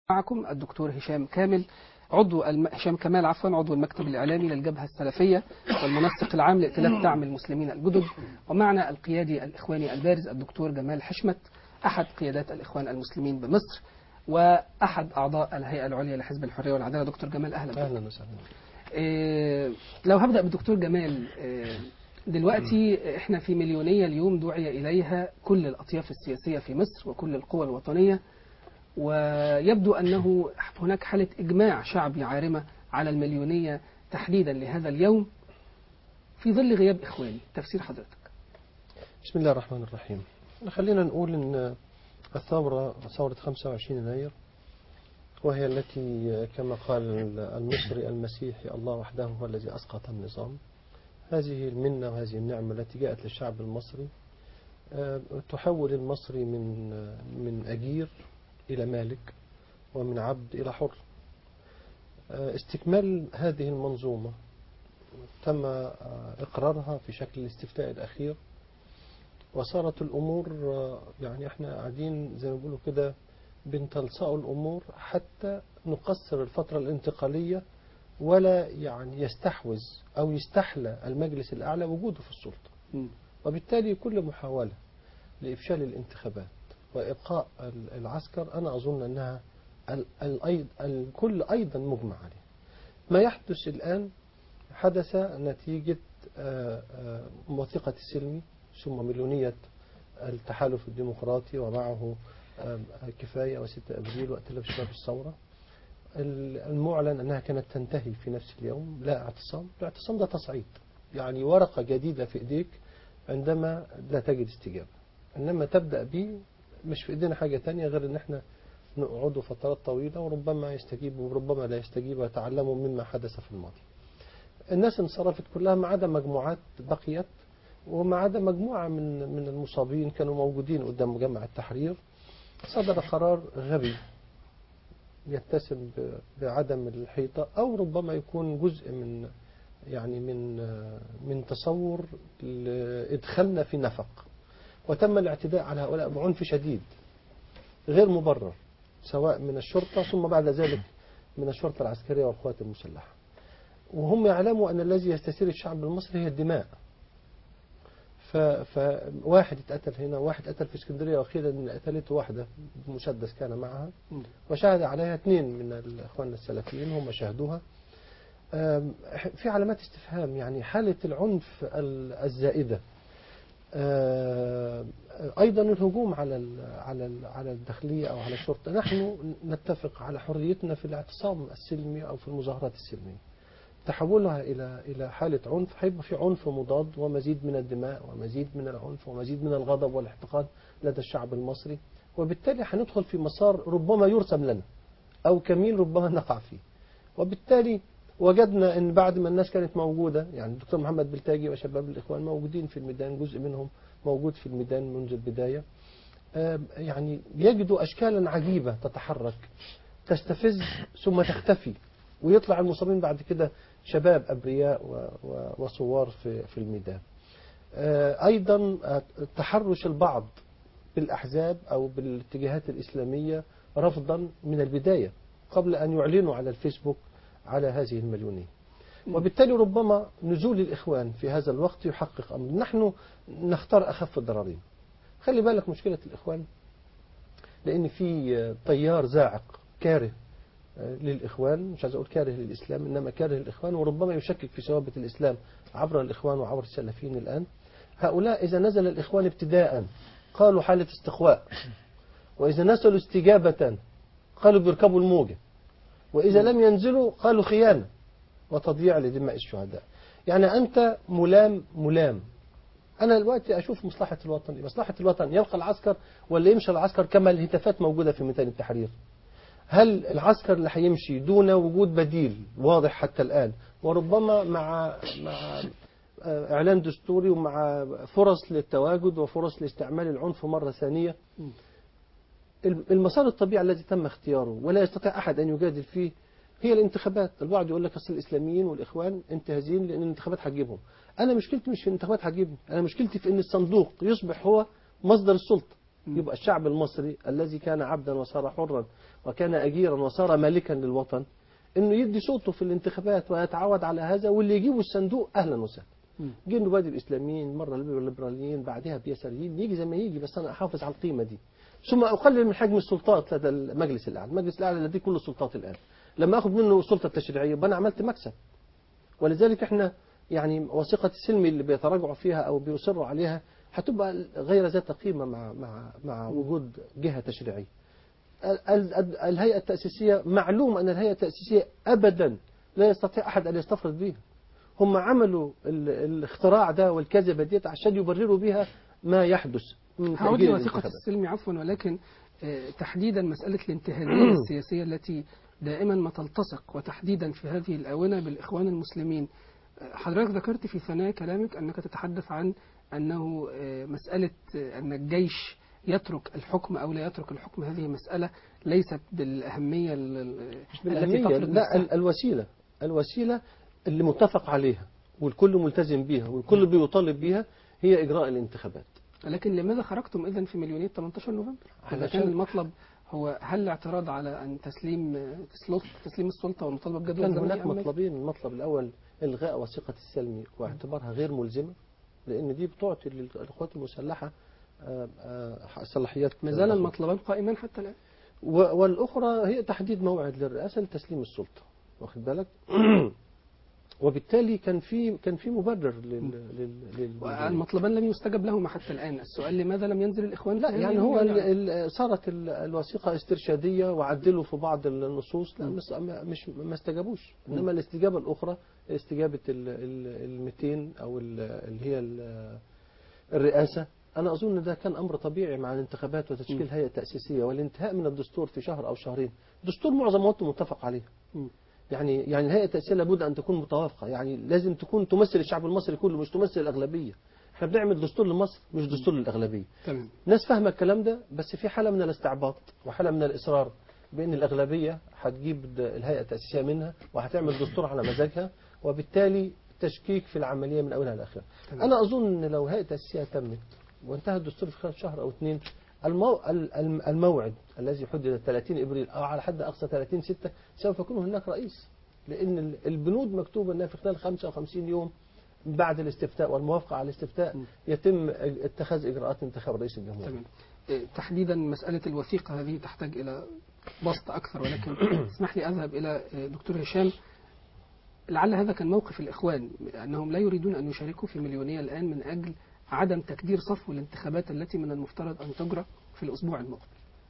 معكم الدكتور هشام كمال عضو المكتب الإعلامي للجبهة السلفية والمنسق العام لائتلاف دعم المسلمين الجدد، ومعنا القيادي الإخواني البارز الدكتور جمال حشمت أحد قيادات الإخوان المسلمين بمصر وأحد أعضاء الهيئة العليا لحزب الحرية والعدالة. دكتور جمال أهلا بك. أهلا وسهلا. لو هبدأ بالدكتور جمال، دلوقتي احنا في مليونية اليوم دعي إليها كل الأطياف السياسية في مصر وكل القوى الوطنية، ويبدو أنه هناك حالة إجماع شعبي عارمة على المليونية تحديدا لهذا اليوم في ظل غياب إخواني. تفسير حضرتك؟ بسم الله الرحمن الرحيم. خلينا نقول أن ثورة 25 يناير، وهي التي كما قال المصري المسيحي الله وحده هو الذي أسقط النظام، هذه المنة وهذه النعمة التي جاءت للشعب المصري تحول المصري من أجير إلى مالك ومن عبد إلى حر. استكمال هذه المنظومة تم إقرارها في شكل الاستفتاء الأخير، وصارت الأمور يعني احنا قاعدين زي ما بيقولوا كده بنتلصقوا الأمور حتى نقصر الفترة الانتقالية، ولا يعني يستحوذ أو يستحلى المجلس الأعلى وجوده في السلطة. وبالتالي كل محاولة لإفشال الانتخابات وإبقاء العسكر أنا أظن أنها الكل أيضا مجمع عليه. ما يحدث الآن حدث نتيجة وثيقة السلمي ثم مليونية التحالف الديمقراطي ومعه كفاية و6 أبريل وائتلاف شباب الثورة، المعلن أنها كانت تنتهي في نفس اليوم. لا اعتصام، الاعتصام ده تصعيد، يعني ورقة جديدة في إيديك عندما لا تجد استجابة، إنما تبدأ به مش في إيدينا حاجة تانية غير إن احنا نقعدوا فترات طويلة وربما يستجيبوا وربما لا يستجيبوا ويتعلموا مما حدث في الماضي. الناس انصرفت كلها ما عدا مجموعات بقيت، وما عدا مجموعة من المصابين كانوا موجودين قدام مجمع التحرير. صدر قرار غبي يتسم بعدم الحيطة، أو ربما يكون جزء من تصور إدخلنا في نفق، وتم الاعتداء على هؤلاء بعنف شديد غير مبرر، سواء من الشرطة ثم بعد ذلك من الشرطة العسكرية والقوات المسلحة. وهم يعلموا أن الذي يستثير الشعب المصري هي الدماء. فواحد اتقتل هنا، واحد قتل في اسكندرية، وأخيرا ان قتلته واحدة بمسدس كان معها، وشاهد عليها 2 من الإخوان السلفيين هم شاهدوها. في علامات استفهام، يعني حالة العنف الزائدة. أيضا الهجوم على الداخلية أو على الشرطة. نحن نتفق على حريتنا في الاعتصام السلمي أو في المظاهرات السلمية، تحولها إلى حالة عنف هيبقى في عنف مضاد ومزيد من الدماء ومزيد من العنف ومزيد من الغضب والاحتقان لدى الشعب المصري، وبالتالي هندخل في مسار ربما يرسم لنا أو كمين ربما نقع فيه. وبالتالي وجدنا أن بعد ما الناس كانت موجودة، يعني الدكتور محمد بلتاجي وشباب الإخوان موجودين في الميدان، جزء منهم موجود في الميدان منذ البداية، يعني يجدوا أشكالا عجيبة تتحرك تستفز ثم تختفي، ويطلع المصابين بعد كده شباب أبرياء وصوار في الميدان. أيضا تحرش البعض بالأحزاب أو بالاتجاهات الإسلامية رفضا من البداية قبل أن يعلنوا على الفيسبوك على هذه المليونية. وبالتالي ربما نزول الإخوان في هذا الوقت يحقق أمر. نحن نختار أخف الضررين. خلي بالك مشكلة الإخوان لأن في تيار زاعق كاره للإخوان، مش عايز أقول كاره للإسلام، إنما كاره للإخوان، وربما يشكك في ثوابت الإسلام عبر الإخوان وعبر السلفيين الآن. هؤلاء إذا نزل الإخوان ابتداء قالوا حالة استقواء، وإذا نزلوا استجابة قالوا بيركبوا الموجة، وإذا لم ينزلوا قالوا خيانة وتضييع لدماء الشهداء. يعني أنت ملام. أنا دلوقتي أشوف مصلحة الوطن، مصلحة الوطن يبقى العسكر ولا يمشي العسكر كما الهتافات موجودة في ميدان التحرير؟ هل العسكر اللي هيمشي دون وجود بديل واضح حتى الآن، وربما مع إعلان دستوري ومع فرص للتواجد وفرص لاستعمال العنف مرة ثانية، المسار الطبيعي الذي تم اختياره ولا يستطيع أحد أن يجادل فيه هي الانتخابات؟ البعض يقول لك أصل الإسلاميين والإخوان انتهازين لأن الانتخابات هتجيبهم. أنا مشكلتي مش في الانتخابات هتجيبهم، أنا مشكلتي في أن الصندوق يصبح هو مصدر السلطة. يبقى الشعب المصري الذي كان عبدا وصار حرا وكان أجيرا وصار مالكا للوطن انه يدي صوته في الانتخابات ويتعود على هذا، واللي يجيبوا الصندوق اهلا وسهلا. جه النواب الاسلاميين، مره الليبراليين، بعدها اليساريين، يجي زي ما يجي، بس انا احافظ على القيمه دي. ثم اقلل من حجم السلطات لدى المجلس الاعلى، المجلس الاعلى لديه كل السلطات الان. لما اخذ منه السلطه التشريعيه يبقى انا عملت مكسب. ولذلك احنا يعني وثيقه السلم اللي بيتراجعوا فيها او بيصروا عليها هتبقى غير ذات قيمه مع وجود جهه تشريعيه. الهيئة التأسيسية، معلوم أن الهيئة التأسيسية أبدا لا يستطيع أحد أن يستفرد بها. هم عملوا الاختراع ده والكذبة ديت عشان يبرروا بها ما يحدث من هعود تأجيل لوثيقة الانتخابات. السلم عفوا، ولكن تحديدا مسألة الانتهازية السياسية التي دائما ما تلتصق، وتحديدا في هذه الآونة بالإخوان المسلمين. حضرتك ذكرت في ثنايا كلامك أنك تتحدث عن أنه مسألة أن الجيش يترك الحكم أو لا يترك الحكم، هذه مسألة ليست بالأهمية مش بالأهمية، لا، الوسيلة اللي متفق عليها والكل ملتزم بها والكل بيطالب بها هي إجراء الانتخابات. لكن لماذا خرجتم إذن في مليونية 18 نوفمبر؟ إذا كان المطلب هو هل الاعتراض على أن تسليم السلطة والمطالبة بجدول كان زمني هناك مطلبين. المطلب الأول إلغاء وثيقة السلم واعتبارها غير ملزمة، لأن دي بتعطي للقوات المسلحة صلاحيات. ما زال المطلبان قائمان حتى الآن. والأخرى هي تحديد موعد للرئاسة لتسليم السلطة، واخد بالك؟ وبالتالي كان في مبرر المطلبان لم يستجب لهما حتى الآن. السؤال لماذا لم ينزل الإخوان؟ لا يعني هو صارت الوثيقة استرشادية وعدلوا في بعض النصوص، لا ما استجابوش. إنما الاستجابة الأخرى استجابة ال 200 أو اللي هي الرئاسة. أنا أظن ده كان أمر طبيعي مع الانتخابات وتشكيل هيئة تأسيسية والانتهاء من الدستور في شهر أو شهرين. الدستور معظم وقته متفق عليه. يعني الهيئة التأسيسية لابد أن تكون متوافقة، يعني لازم تكون تمثل الشعب المصري كله، مش تمثل الأغلبية. احنا بنعمل دستور لمصر مش دستور للأغلبية. تمام. ناس فاهمة الكلام ده، بس في حالة من الاستعباط وحالة من الإصرار بأن الأغلبية هتجيب الهيئة التأسيسية منها وهتعمل دستور على مزاجها، وبالتالي تشكيك في العملية من أولها لآخرها. أنا أظن أن لو هيئة التأسيسية تمت وانتهى الدستور في خلال شهر أو 2، الموعد الذي حدد 30 إبريل أو على حد أقصى 30/6 سوف يكون هناك رئيس، لأن البنود مكتوبة أنها في خلال 55 يوم بعد الاستفتاء والموافقة على الاستفتاء يتم اتخاذ إجراءات انتخاب رئيس الجمهورية. تمام. تحديدا مسألة الوثيقة هذه تحتاج إلى بسط أكثر، ولكن اسمح لي أذهب إلى دكتور هشام. لعل هذا كان موقف الإخوان، أنهم لا يريدون أن يشاركوا في مليونية الآن من أجل عدم تكدير صفو الانتخابات التي من المفترض أن تجرى في الأسبوع المقبل.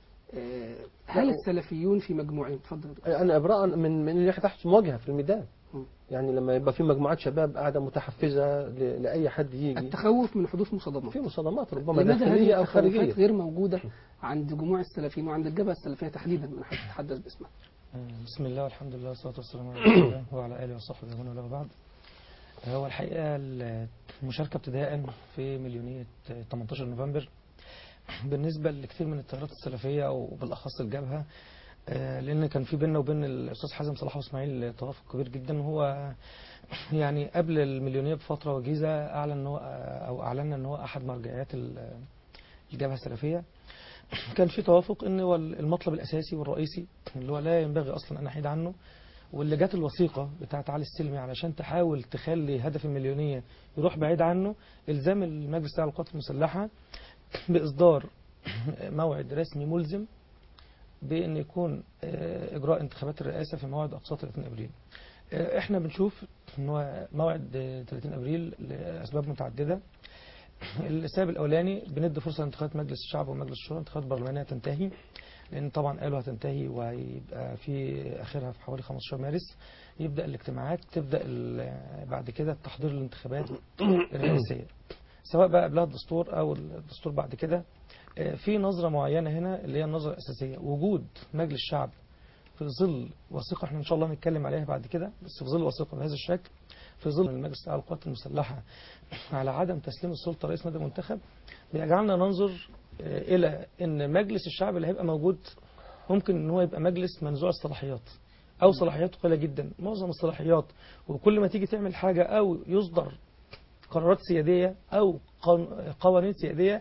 هل السلفيون في مجموعين؟ تفضل. أنا إبراء من اللي تحت مواجهة في الميدان. يعني لما يبقى في مجموعات شباب قاعدة متحفزة لأي حد يجي، التخوف من حدوث مصادمات. في مصادمات ربما داخلية أو خارجية غير موجودة عند جموع السلفيين وعند الجبهة السلفية تحديدا من حد يتحدث باسمها. بسم الله والحمد لله والصلاة والسلام على رسول الله وعلى آله وصحبه ومن والاه بعد. هو الحقيقة المشاركة ابتداء في مليونية 18 نوفمبر بالنسبة لكثير من التيارات السلفية أو بالأخص الجبهة، لأن كان في بيننا وبين الأستاذ حازم صلاح وإسماعيل توافق كبير جدا. وهو يعني قبل المليونية بفترة وجيزة أعلن أن هو أحد مرجعيات الجبهة السلفية. كان في توافق أن هو المطلب الأساسي والرئيسي اللي هو لا ينبغي أصلا أن أحيد عنه، واللي جات الوثيقة بتاعت علي السلمي علشان تحاول تخلي هدف المليونية يروح بعيد عنه، إلزام المجلس الأعلى للقوات المسلحة بإصدار موعد رسمي ملزم بأن يكون إجراء انتخابات الرئاسة في موعد أقصى 30 أبريل. إحنا بنشوف أن هو موعد 30 أبريل لأسباب متعددة. السبب الأولاني بندي فرصة لانتخابات مجلس الشعب ومجلس الشورى، انتخابات برلمانية تنتهي، لأن طبعا قالوا هتنتهي وهيبقى في آخرها في حوالي 15 مارس يبدأ الاجتماعات، تبدأ بعد كده التحضير للانتخابات الرئاسية، سواء بقى قبلها الدستور أو الدستور بعد كده. في نظرة معينة هنا اللي هي النظرة الأساسية، وجود مجلس الشعب في ظل وثيقة احنا إن شاء الله نتكلم عليها بعد كده، بس في ظل وثيقة بهذا الشكل، في ظل المجلس الأعلى للقوات المسلحة على عدم تسليم السلطة رئيس مدني منتخب، بيجعلنا ننظر إلى أن مجلس الشعب اللي هيبقى موجود ممكن أن هو يبقى مجلس منزوع الصلاحيات أو صلاحياته قليلة جدا. معظم الصلاحيات، وكل ما تيجي تعمل حاجة أو يصدر قرارات سيادية أو قوانين سيادية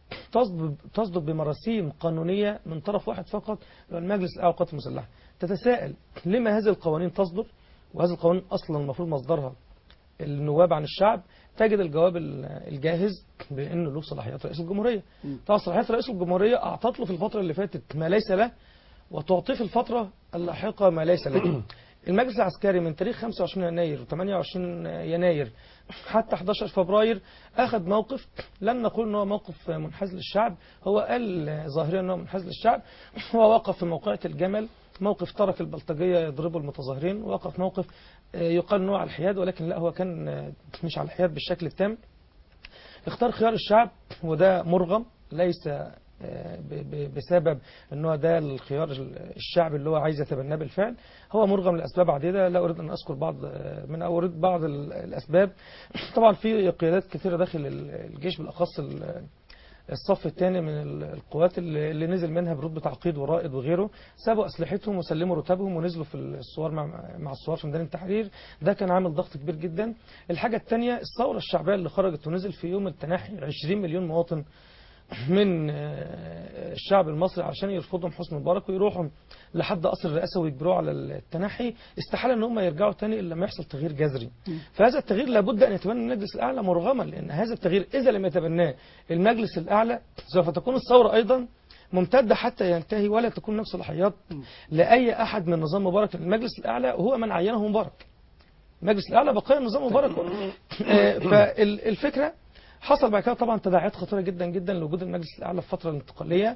تصدر بمراسيم قانونية من طرف واحد فقط، المجلس الأعلى للقوات المسلحة. تتساءل لما هذه القوانين تصدر، وهذه القوانين أصلا المفروض مصدرها النواب عن الشعب. تجد الجواب الجاهز بأنه له صلاحيات رئيس الجمهورية. طبعا صلاحيات رئيس الجمهورية أعطت له في الفترة اللي فاتت ما ليس له، وتعطيه في الفترة اللاحقة ما ليس له. المجلس العسكري من تاريخ 25 يناير و28 يناير حتى 11 فبراير أخذ موقف، لن نقول أنه موقف منحاز للشعب، هو قال ظاهريا أنه منحاز للشعب. هو وقف في موقعة الجمل، موقف ترك البلطجية يضربوا المتظاهرين، وقف موقف يقال أنه على الحياد، ولكن لا، هو كان مش على الحياد بالشكل التام. اختار خيار الشعب، وده مرغم، ليس بسبب أنه ده الخيار الشعب اللي هو عايز يتبناه بالفعل، هو مرغم لأسباب عديدة، لا أريد أن أذكر بعض الأسباب. طبعا في قيادات كثيرة داخل الجيش، بالأخص الصف الثاني من القوات اللي نزل منها برتبة عقيد ورائد وغيره، سابوا أسلحتهم وسلموا رتبهم ونزلوا في الثوار مع الثوار في ميدان التحرير. ده كان عامل ضغط كبير جدا. الحاجة الثانية الثورة الشعبية اللي خرجت ونزل في يوم التناحي 20 مليون مواطن من الشعب المصري عشان يرفضهم حسني مبارك ويروحوا لحد قصر الرئاسة ويجبروه على التنحي. استحالة ان هم يرجعوا تاني الا لما يحصل تغيير جذري. فهذا التغيير لابد ان يتبنى المجلس الاعلى مرغما، لان هذا التغيير اذا لم يتبناه المجلس الاعلى سوف تكون الثورة ايضا ممتدة حتى ينتهي، ولا تكون نفس صلاحيات لاي احد من نظام مبارك. المجلس الاعلى هو من عينه مبارك، المجلس الاعلى بقايا نظام مبارك. فالفكرة حصل بعد كده طبعا تداعيات خطيرة جدا جدا لوجود المجلس الأعلى في الفترة الانتقالية.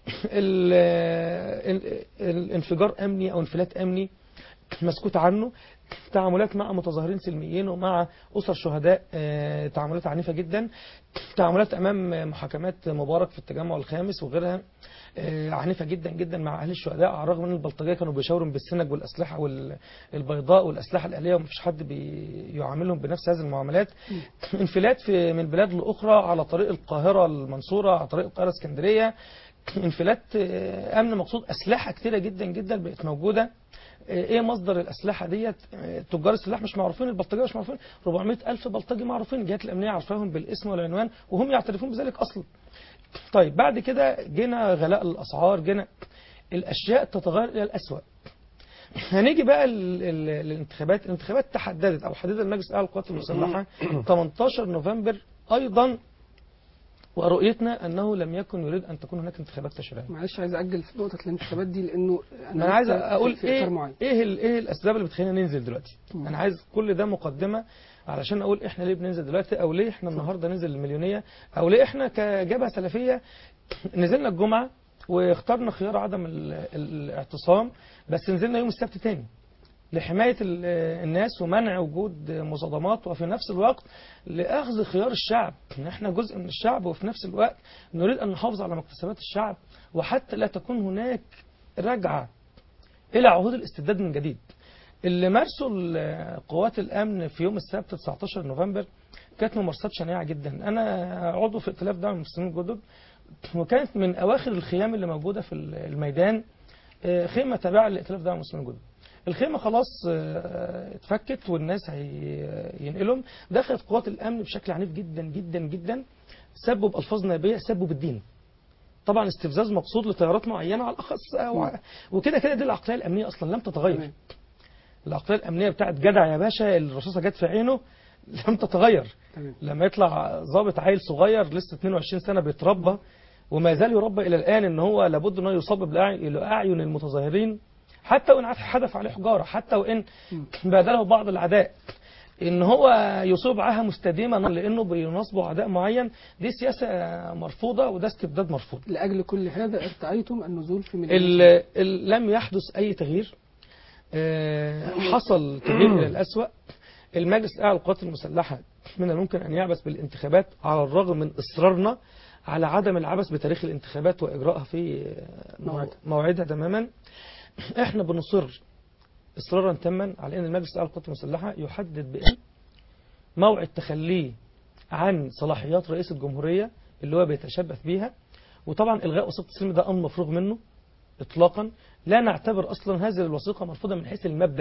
الانفجار أمني أو انفلات أمني مسكوت عنه، تعاملات مع متظاهرين سلميين ومع أسر شهداء، تعاملات عنيفة جدا، تعاملات أمام محاكمات مبارك في التجمع الخامس وغيرها عنيفة جدا جدا مع أهل الشهداء، على الرغم أن البلطجية كانوا بيشاوروا بالسنج والأسلحة والبيضاء والأسلحة الآلية، ومفيش حد بيعاملهم بنفس هذه المعاملات. انفلات من بلاد لأخرى على طريق القاهرة المنصورة، على طريق القاهرة اسكندرية، انفلات أمن مقصود، أسلحة كتيرة جدا جدا بقت موجودة. ايه مصدر الأسلحة ديت؟ تجار السلاح مش معروفين، البلطجية مش معروفين، 400,000 بلطجي معروفين، الجهات الأمنية عارفاهم بالاسم والعنوان وهم يعترفون بذلك أصلا. طيب بعد كده جينا غلاء الأسعار، جينا الأشياء تتغير إلى الأسوأ. هنيجي بقى الانتخابات تحددت أو حدد المجلس الأعلى للقوات المسلحة 18 نوفمبر أيضا، ورؤيتنا أنه لم يكن يريد أن تكون هناك انتخابات تشريعية. معلش عايز أجل في نقطة الانتخابات دي، لأنه أنا عايز أقول في إيه الأسباب اللي بتخلينا ننزل دلوقتي. أنا عايز كل ده مقدمة علشان أقول إحنا ليه بننزل دلوقتي، أو ليه إحنا النهاردة ننزل المليونية، أو ليه إحنا كجبهة سلفية نزلنا الجمعة واخترنا خيار عدم الاعتصام، بس نزلنا يوم السبت تاني لحماية الناس ومنع وجود مصادمات، وفي نفس الوقت لأخذ خيار الشعب، إن احنا جزء من الشعب، وفي نفس الوقت نريد أن نحافظ على مكتسبات الشعب، وحتى لا تكون هناك رجعة إلى عهود الاستبداد من جديد. اللي مارسوا قوات الأمن في يوم السبت 19 نوفمبر كانت ممارسات شنيعة جدا. أنا عضو في ائتلاف دعم المسلمين الجدد، وكانت من أواخر الخيام اللي موجودة في الميدان خيمة تابعة لائتلاف دعم المسلمين الجدد. الخيمة خلاص اتفكت والناس هينقلهم، دخلت قوات الأمن بشكل عنيف جدا جدا جدا، سبوا بألفاظ نابية، سبوا بالدين، طبعا استفزاز مقصود لتيارات معينة على الأخص، وكده كده دي العقلية الأمنية أصلا لم تتغير. العقلية الأمنية بتاعت جدع يا باشا الرصاصة جت في عينه لم تتغير. لما يطلع ضابط عيل صغير لسه 22 سنة بيتربى وما زال يربى إلى الآن إن هو لابد أنه يصاب إلى أعين المتظاهرين، حتى وإن حدف عليه حجارة، حتى وإن بادله بعض العداء، إن هو يصيب عاهة مستديمة لأنه بينصبوا عداء معين، دي سياسة مرفوضة وده استبداد مرفوض. لأجل كل هذا ارتأيتم النزول في مليون. لم يحدث أي تغيير، حصل تغيير إلى الأسوأ. المجلس الأعلى للقوات المسلحة من الممكن أن يعبث بالانتخابات على الرغم من إصرارنا على عدم العبث بتاريخ الانتخابات وإجراءها في موعدها تماما. احنا بنصر إصرارا تاما على أن المجلس الأعلى للقوات المسلحة يحدد بأن موعد تخليه عن صلاحيات رئيس الجمهورية اللي هو بيتشبث بيها، وطبعا إلغاء وثيقة السلم ده أمر مفروغ منه إطلاقا. لا نعتبر أصلا هذه الوثيقة مرفوضة من حيث المبدأ،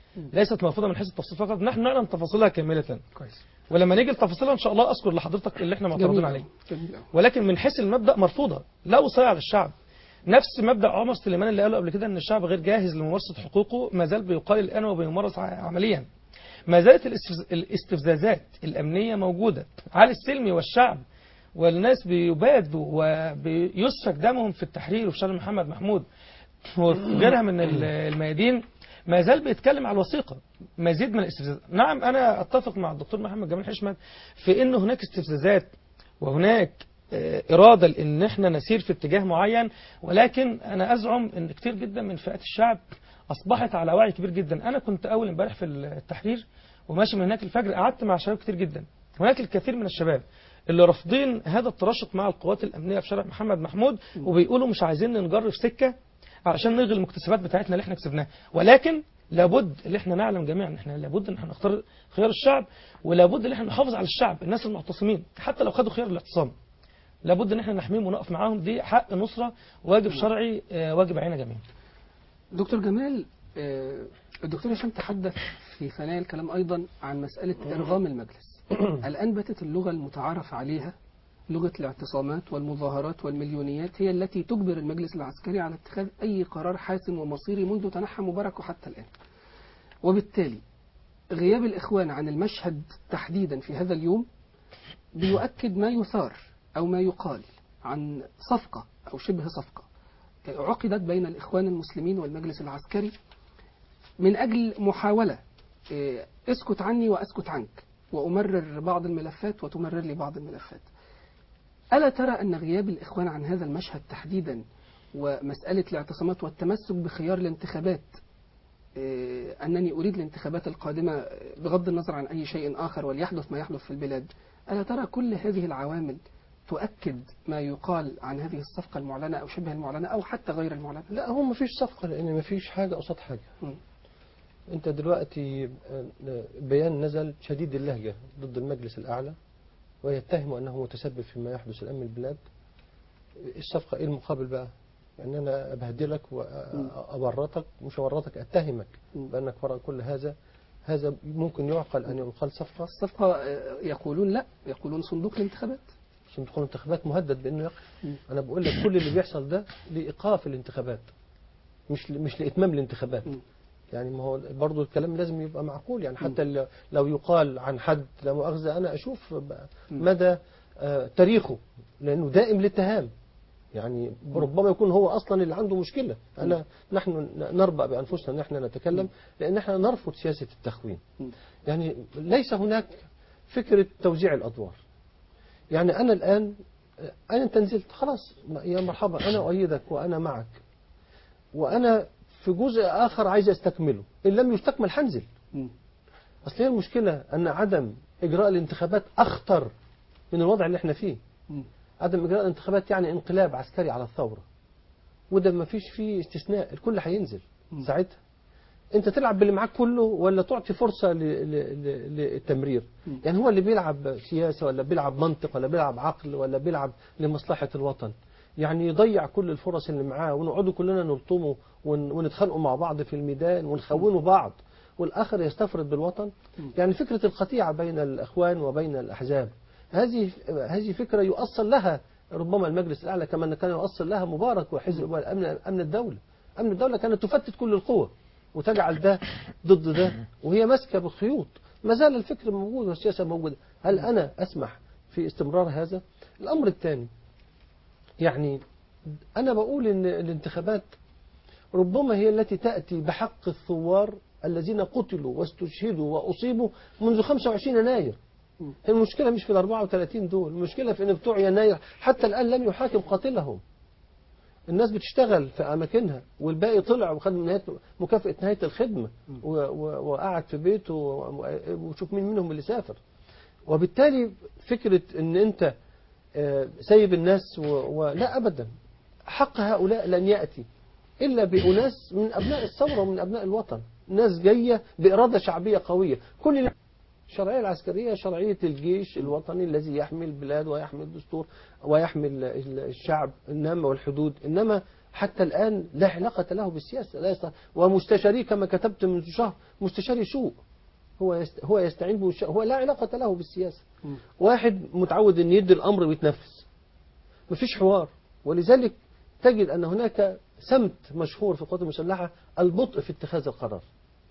ليست مرفوضة من حيث التفصيل فقط، نحن نعلم تفاصيلها كاملة. كويس. ولما نيجي لتفاصيلها إن شاء الله أذكر لحضرتك اللي احنا معترضين جميل عليه. جميل أوي. ولكن من حيث المبدأ مرفوضة، لا وصاية على الشعب. نفس مبدأ عمر سليمان اللي قاله قبل كده ان الشعب غير جاهز لممارسة حقوقه ما زال بيقال الآن وبيمارس عمليا. ما زالت الاستفزازات الأمنية موجودة على السلمي، والشعب والناس بيبادوا وبيسفك دمهم في التحرير وفي شارع محمد محمود وغيرها من الميادين. ما زال بيتكلم على الوثيقة، مزيد من الاستفزازات. نعم أنا أتفق مع الدكتور محمد جمال حشمت في أنه هناك استفزازات وهناك إرادة لأن احنا نسير في اتجاه معين، ولكن أنا أزعم أن كتير جدا من فئات الشعب أصبحت على وعي كبير جدا. أنا كنت أول امبارح في التحرير وماشي من هناك الفجر، قعدت مع شباب كتير جدا. هناك الكثير من الشباب اللي رافضين هذا التراشق مع القوات الأمنية في شارع محمد محمود، وبيقولوا مش عايزين نجرب سكة علشان نلغي المكتسبات بتاعتنا اللي احنا كسبناها. ولكن لابد اللي احنا نعلم جميعا ان احنا لابد ان احنا نختار خيار الشعب، ولابد ان احنا نحافظ على الشعب. الناس المعتصمين حتى لو خدوا خيار الاعتصام لابد ان احنا نحميهم ونقف معاهم، دي حق نصرة، واجب شرعي، واجب علينا جميعا. دكتور جمال، الدكتور هشام تحدث في ثنايا الكلام أيضا عن مسألة إرغام المجلس. الآن باتت اللغة المتعارف عليها لغة الاعتصامات والمظاهرات والمليونيات هي التي تجبر المجلس العسكري على اتخاذ أي قرار حاسم ومصيري منذ تنحى مبارك وحتى الآن. وبالتالي غياب الإخوان عن المشهد تحديدا في هذا اليوم بيؤكد ما يثار أو ما يقال عن صفقة أو شبه صفقة عقدت بين الإخوان المسلمين والمجلس العسكري من أجل محاولة اسكت عني وأسكت عنك، وأمرر بعض الملفات وتمرر لي بعض الملفات. ألا ترى أن غياب الإخوان عن هذا المشهد تحديدا ومسألة الاعتصامات والتمسك بخيار الانتخابات، أنني أريد الانتخابات القادمة بغض النظر عن أي شيء آخر وليحدث ما يحدث في البلاد، ألا ترى كل هذه العوامل تؤكد ما يقال عن هذه الصفقة المعلنة أو شبه المعلنة أو حتى غير المعلنة؟ لا، هو ما فيش صفقة، لأن ما فيش حاجة قصاد حاجة. أنت دلوقتي بيان نزل شديد اللهجة ضد المجلس الأعلى ويتهم أنه متسبب فيما يحدث الآن من البلاد. الصفقة إيه المقابل بقى؟ يعني أنا أبهدلك وأورطك، مش أورطك، أتهمك بأنك وراء كل هذا. هذا ممكن يعقل أن يقال صفقة؟ الصفقة يقولون لا، يقولون صندوق الانتخابات. صندوق الانتخابات مهدد بأنه يقف. أنا بقول لك كل اللي بيحصل ده لإيقاف الانتخابات، مش لإتمام الانتخابات. يعني ما هو برضو الكلام لازم يبقى معقول. يعني حتى لو يقال عن حد لا مؤاخذة، أنا أشوف مدى تاريخه، لأنه دائم الاتهام. يعني ربما يكون هو أصلا اللي عنده مشكلة. نحن نربأ بأنفسنا أن احنا نتكلم، لأن احنا نرفض سياسة التخوين. يعني ليس هناك فكرة توزيع الأدوار. يعني أنا الآن أنت نزلت خلاص يا مرحبا، أنا أؤيدك وأنا معك، وأنا في جزء آخر عايز أستكمله، إن لم يستكمل هنزل. أصل هي المشكلة أن عدم إجراء الانتخابات أخطر من الوضع اللي احنا فيه. عدم إجراء الانتخابات يعني انقلاب عسكري على الثورة، وده ما فيش فيه استثناء، الكل هينزل ساعتها. أنت تلعب باللي معاك كله ولا تعطي فرصة للتمرير؟ يعني هو اللي بيلعب سياسة ولا بيلعب منطق ولا بيلعب عقل ولا بيلعب لمصلحة الوطن؟ يعني يضيع كل الفرص اللي معاه ونقعدوا كلنا نلطمه ونتخانقوا مع بعض في الميدان ونخونوا بعض والآخر يستفرد بالوطن. يعني فكرة القطيعة بين الأخوان وبين الأحزاب هذه فكرة يؤصل لها ربما المجلس الأعلى كما كان يؤصل لها مبارك وحزب أمن الدولة. أمن الدولة كانت تفتت كل القوة وتجعل ده ضد ده، وهي ماسكة بالخيوط. ما زال الفكر موجود والسياسة موجودة. هل أنا أسمح في استمرار هذا؟ الأمر الثاني، يعني أنا بقول إن الانتخابات ربما هي التي تأتي بحق الثوار الذين قتلوا واستشهدوا وأصيبوا منذ 25 يناير. المشكلة مش في 34 دول، المشكلة في أن بتوع يناير حتى الآن لم يحاكم قاتلهم. الناس بتشتغل في أماكنها والباقي طلع وخد مكافأة نهاية الخدمة وقعد في بيته وشوف مين منهم اللي سافر. وبالتالي فكرة أن أنت سايب الناس ولا أبدا، حق هؤلاء لن يأتي إلا بأناس من أبناء الثورة ومن أبناء الوطن، ناس جاية بإرادة شعبية قوية. كل الشرعية العسكرية شرعية الجيش الوطني الذي يحمي البلاد ويحمي الدستور ويحمي الشعب إنما والحدود، إنما حتى الآن لا علاقة له بالسياسة، لا ومستشاري كما كتبت منذ شهر مستشاري سوء، هو يستعين هو لا علاقة له بالسياسة. واحد متعود أن يدي الأمر ويتنفذ، مفيش حوار. ولذلك تجد أن هناك سمت مشهور في القوات المسلحة، البطء في اتخاذ القرار،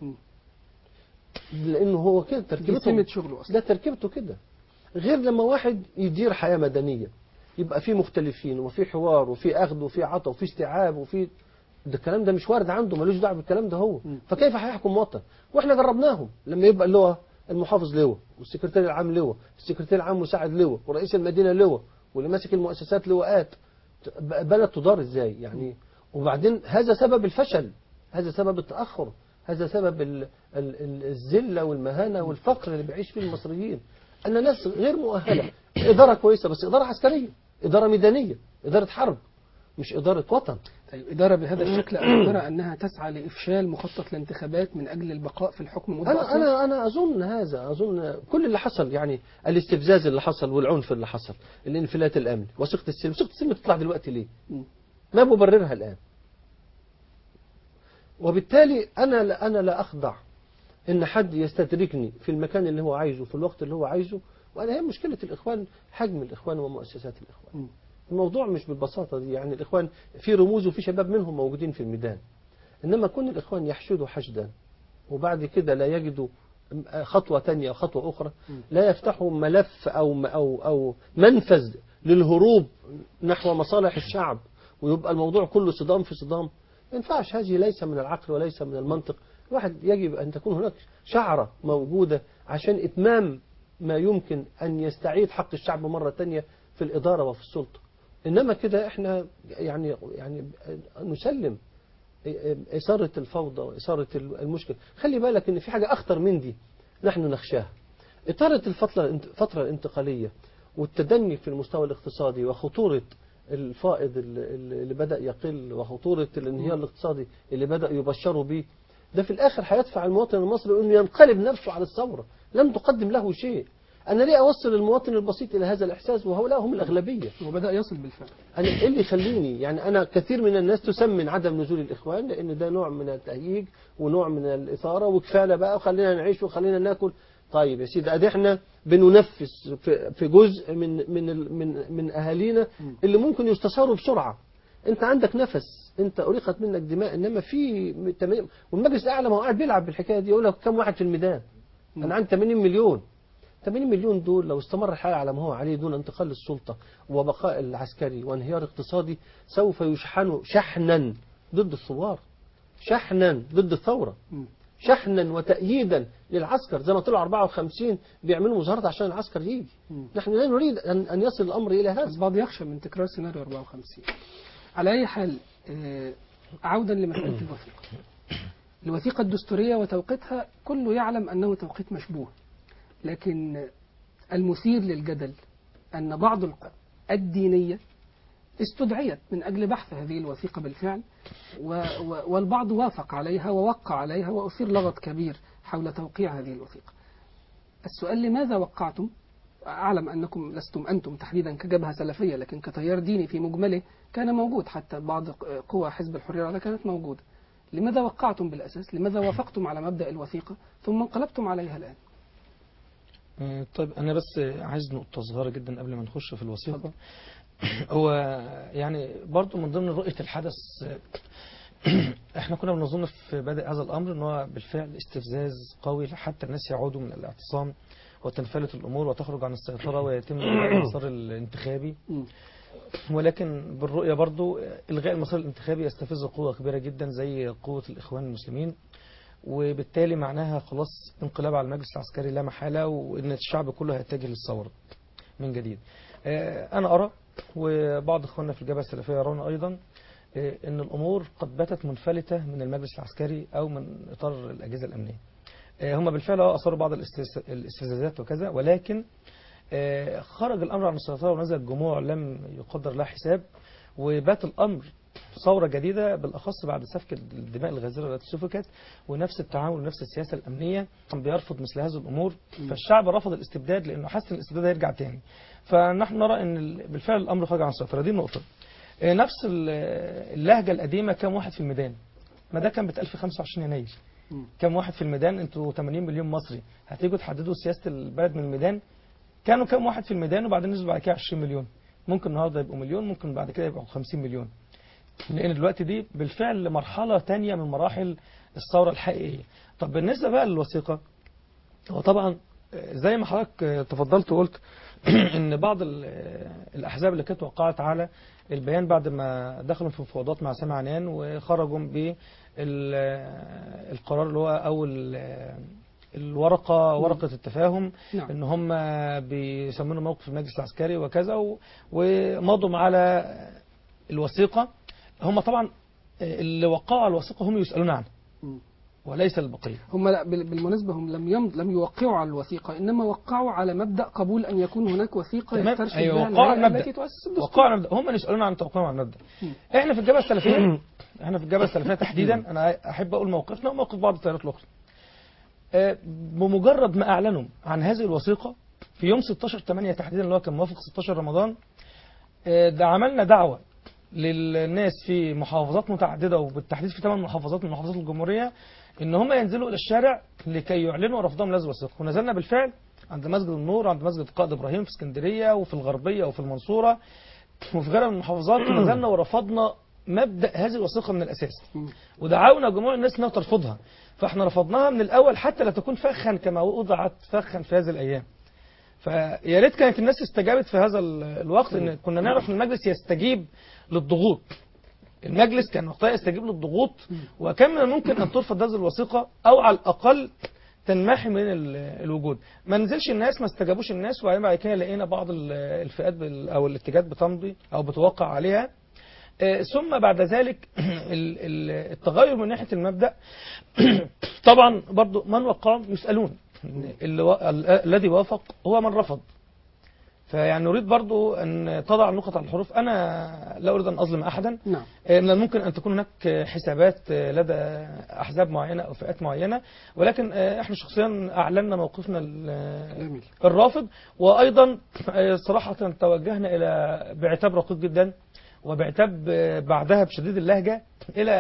لأنه هو كده تركيبته، شغله أصلا. ده تركيبته كده. غير لما واحد يدير حياة مدنية يبقى فيه مختلفين وفي حوار وفي أخذ وفي عطاء وفي استيعاب وفي ده، الكلام ده مش وارد عنده، ملوش دعوه بالكلام ده هو. فكيف هيحكم وطن؟ واحنا جربناهم لما يبقى اللواء المحافظ لواء، والسكرتير العام لواء، السكرتير العام مساعد لواء، ورئيس المدينه لواء، واللي ماسك المؤسسات لواءات، بلد تدار ازاي يعني؟ وبعدين هذا سبب الفشل، هذا سبب التاخر، هذا سبب الذله والمهانه والفقر اللي بيعيش فيه المصريين، ان ناس غير مؤهله. اداره كويسه بس اداره عسكريه، اداره ميدانيه، اداره حرب، مش اداره وطن. طيب إدارة بهذا الشكل أخبر أنها تسعى لإفشال مخطط الانتخابات من أجل البقاء في الحكم مدة أطول؟ أنا أظن هذا، أظن كل اللي حصل يعني الاستفزاز اللي حصل والعنف اللي حصل، الانفلات الأمني، وثيقة السلم، وثيقة السلم تطلع دلوقتي ليه؟ ما مبررها الآن؟ وبالتالي أنا لا أخضع إن حد يستدركني في المكان اللي هو عايزه في الوقت اللي هو عايزه. وأنا هي مشكلة الإخوان حجم الإخوان ومؤسسات الإخوان. الموضوع مش بالبساطة دي، يعني الإخوان في رموز وفي شباب منهم موجودين في الميدان، إنما كل الإخوان يحشدوا حشدا وبعد كده لا يجدوا خطوة تانية وخطوة أخرى، لا يفتحوا ملف أو منفذ للهروب نحو مصالح الشعب، ويبقى الموضوع كله صدام في صدام. ما ينفعش، هذه ليس من العقل وليس من المنطق. الواحد يجب أن تكون هناك شعرة موجودة عشان إتمام ما يمكن أن يستعيد حق الشعب مرة تانية في الإدارة وفي السلطة. إنما كده إحنا يعني نسلم إثارة الفوضى وإثارة المشكلة. خلي بالك إن في حاجة أخطر من دي نحن نخشاها، إثارة الفترة الانتقالية والتدني في المستوى الاقتصادي وخطورة الفائض اللي بدأ يقل وخطورة الانهيار الاقتصادي اللي بدأ يبشروا به. ده في الآخر هيدفع المواطن المصري إنه ينقلب نفسه على الثورة، لم تقدم له شيء. أنا ليه أوصل المواطن البسيط إلى هذا الإحساس وهؤلاء هم الأغلبية؟ وبدأ يصل بالفعل. أنا إيه اللي يخليني يعني؟ أنا كثير من الناس تسمن عدم نزول الإخوان لأن ده نوع من التهييج ونوع من الإثارة، وكفاله بقى وخلينا نعيش وخلينا ناكل. طيب يا سيدي، أدي إحنا بننفس في جزء من أهالينا اللي ممكن يستثاروا بسرعة. أنت عندك نفس، أنت أريقت منك دماء، إنما في والمجلس الأعلى ما هو قاعد بيلعب بالحكاية دي، يقول لك كم واحد في الميدان؟ أنا عندي 80 مليون. 80 مليون دول لو استمر الحال على ما هو عليه دون انتقال للسلطة وبقاء العسكري وانهيار اقتصادي، سوف يشحنوا شحنا ضد الثوار، شحنا ضد الثورة، شحنا وتأييدا للعسكر. زي ما طلعوا 54 بيعملوا مظاهرات عشان العسكر يجي. نحن لا نريد أن يصل الأمر إلى هذا. البعض يخشى من تكرار سيناريو 54. على أي حال، عودا لمسألة الوثيقة. الوثيقة الدستورية وتوقيتها كله يعلم أنه توقيت مشبوه، لكن المثير للجدل أن بعض القوى الدينية استدعيت من أجل بحث هذه الوثيقة بالفعل، والبعض وافق عليها ووقع عليها، وأثير لغط كبير حول توقيع هذه الوثيقة. السؤال: لماذا وقعتم؟ أعلم أنكم لستم أنتم تحديدا كجبهة سلفية، لكن كتيار ديني في مجمله كان موجود، حتى بعض قوى حزب الحرية كانت موجودة. لماذا وقعتم بالأساس؟ لماذا وافقتم على مبدأ الوثيقة ثم انقلبتم عليها الآن؟ طيب أنا بس عايز نقطة صغيرة جدا قبل ما نخش في الوثيقة. هو يعني برضو من ضمن رؤية الحدث، احنا كنا بنظن في بدء هذا الأمر ان هو بالفعل استفزاز قوي حتى الناس يعودوا من الاعتصام وتنفلت الأمور وتخرج عن السيطرة ويتم إلغاء المسار الانتخابي. ولكن بالرؤية برضو إلغاء المسار الانتخابي يستفز قوة كبيرة جدا زي قوة الإخوان المسلمين، وبالتالي معناها خلاص انقلاب على المجلس العسكري لا محالة، وإن الشعب كله هيتجه للثورة من جديد. أنا أرى وبعض إخواننا في الجبهة السلفية يرون أيضا أن الأمور قد باتت منفلتة من المجلس العسكري أو من إطار الأجهزة الأمنية. هم بالفعل أثاروا بعض الاستفزازات وكذا، ولكن خرج الأمر عن السيطرة ونزل جموع لم يقدر لها حساب، وبات الأمر ثورة جديدة بالأخص بعد سفك الدماء الغزيرة التي سفكت، ونفس التعامل ونفس السياسة الأمنية بيرفض مثل هذه الأمور. فالشعب رفض الاستبداد لأنه حس ان الاستبداد هيرجع تاني. فنحن نرى أن بالفعل الأمر خرج عن السيطرة. دي نقطة. نفس اللهجة القديمة كم واحد في الميدان؟ ما ده كان بتقال في 25 يناير. كم واحد في الميدان؟ انتوا 80 مليون مصري هتيجوا تحددوا سياسة البلد من الميدان؟ كانوا كم واحد في الميدان وبعدين نزلوا بعد كده 20 مليون. ممكن النهارده يبقوا مليون، ممكن بعد كده يبقوا 50 مليون. لان دلوقتي دي بالفعل مرحلة تانية من مراحل الثورة الحقيقية. طب بالنسبة بقى للوثيقة، هو طبعا زي ما حضرتك تفضلت وقلت ان بعض الاحزاب اللي كانت وقعت على البيان بعد ما دخلوا في مفاوضات مع سامي عنان وخرجوا بالقرار اللي هو او ورقة التفاهم، نعم. ان هم بيسمونه موقف المجلس العسكري وكذا، ومضوا على الوثيقة. هم طبعا اللي وقعوا على الوثيقة هم يسألون عنها وليس البقية. هم لا، بالمناسبة هم لم يوقعوا على الوثيقة، إنما وقعوا على مبدأ قبول أن يكون هناك وثيقة يسترشد بها وقعوا على الهيئة التي تؤسس الدستور. وقعوا على المبدأ، هم يسألون عن توقيعهم على المبدأ. احنا في الجبهة السلفية تحديدا انا احب اقول موقفنا وموقف بعض التيارات الاخرى. بمجرد ما اعلنوا عن هذه الوثيقة في يوم 16/8 تحديدا اللي هو كان موافق 16 رمضان، عملنا دعوة للناس في محافظات متعددة وبالتحديد في 8 محافظات من محافظات الجمهورية ان هم ينزلوا الى الشارع لكي يعلنوا رفضهم لهذه الوثيقة. ونزلنا بالفعل عند مسجد النور وعند مسجد القائد ابراهيم في اسكندرية وفي الغربية وفي المنصورة وفي غيرها من المحافظات، ونزلنا ورفضنا مبدأ هذه الوثيقة من الأساس، ودعونا جموع الناس انها ترفضها. فاحنا رفضناها من الأول حتى لا تكون فخا كما وضعت فخا في هذه الأيام. فيا ريت كانت الناس استجابت في هذا الوقت، ان كنا نعرف ان المجلس يستجيب للضغوط. المجلس كان وقتها يستجيب للضغوط، وكان من الممكن ان ترفض هذه الوثيقة او على الاقل تنمحي من الوجود. ما نزلش الناس، ما استجابوش الناس، وبعدين بعد كده لقينا بعض الفئات او الاتجاهات بتمضي او بتوقع عليها. ثم بعد ذلك التغير من ناحية المبدأ طبعا برضو من وقع يسألون، الذي وافق هو من رفض. فيعني نريد برضو أن تضع النقط على الحروف. أنا لا أريد أن أظلم أحدا. نعم. من الممكن أن تكون هناك حسابات لدى أحزاب معينة أو فئات معينة، ولكن إحنا شخصيا أعلنا موقفنا الرافض. وأيضا صراحة توجهنا إلى بعتاب رقيق جدا وبعتاب بعدها بشديد اللهجة إلى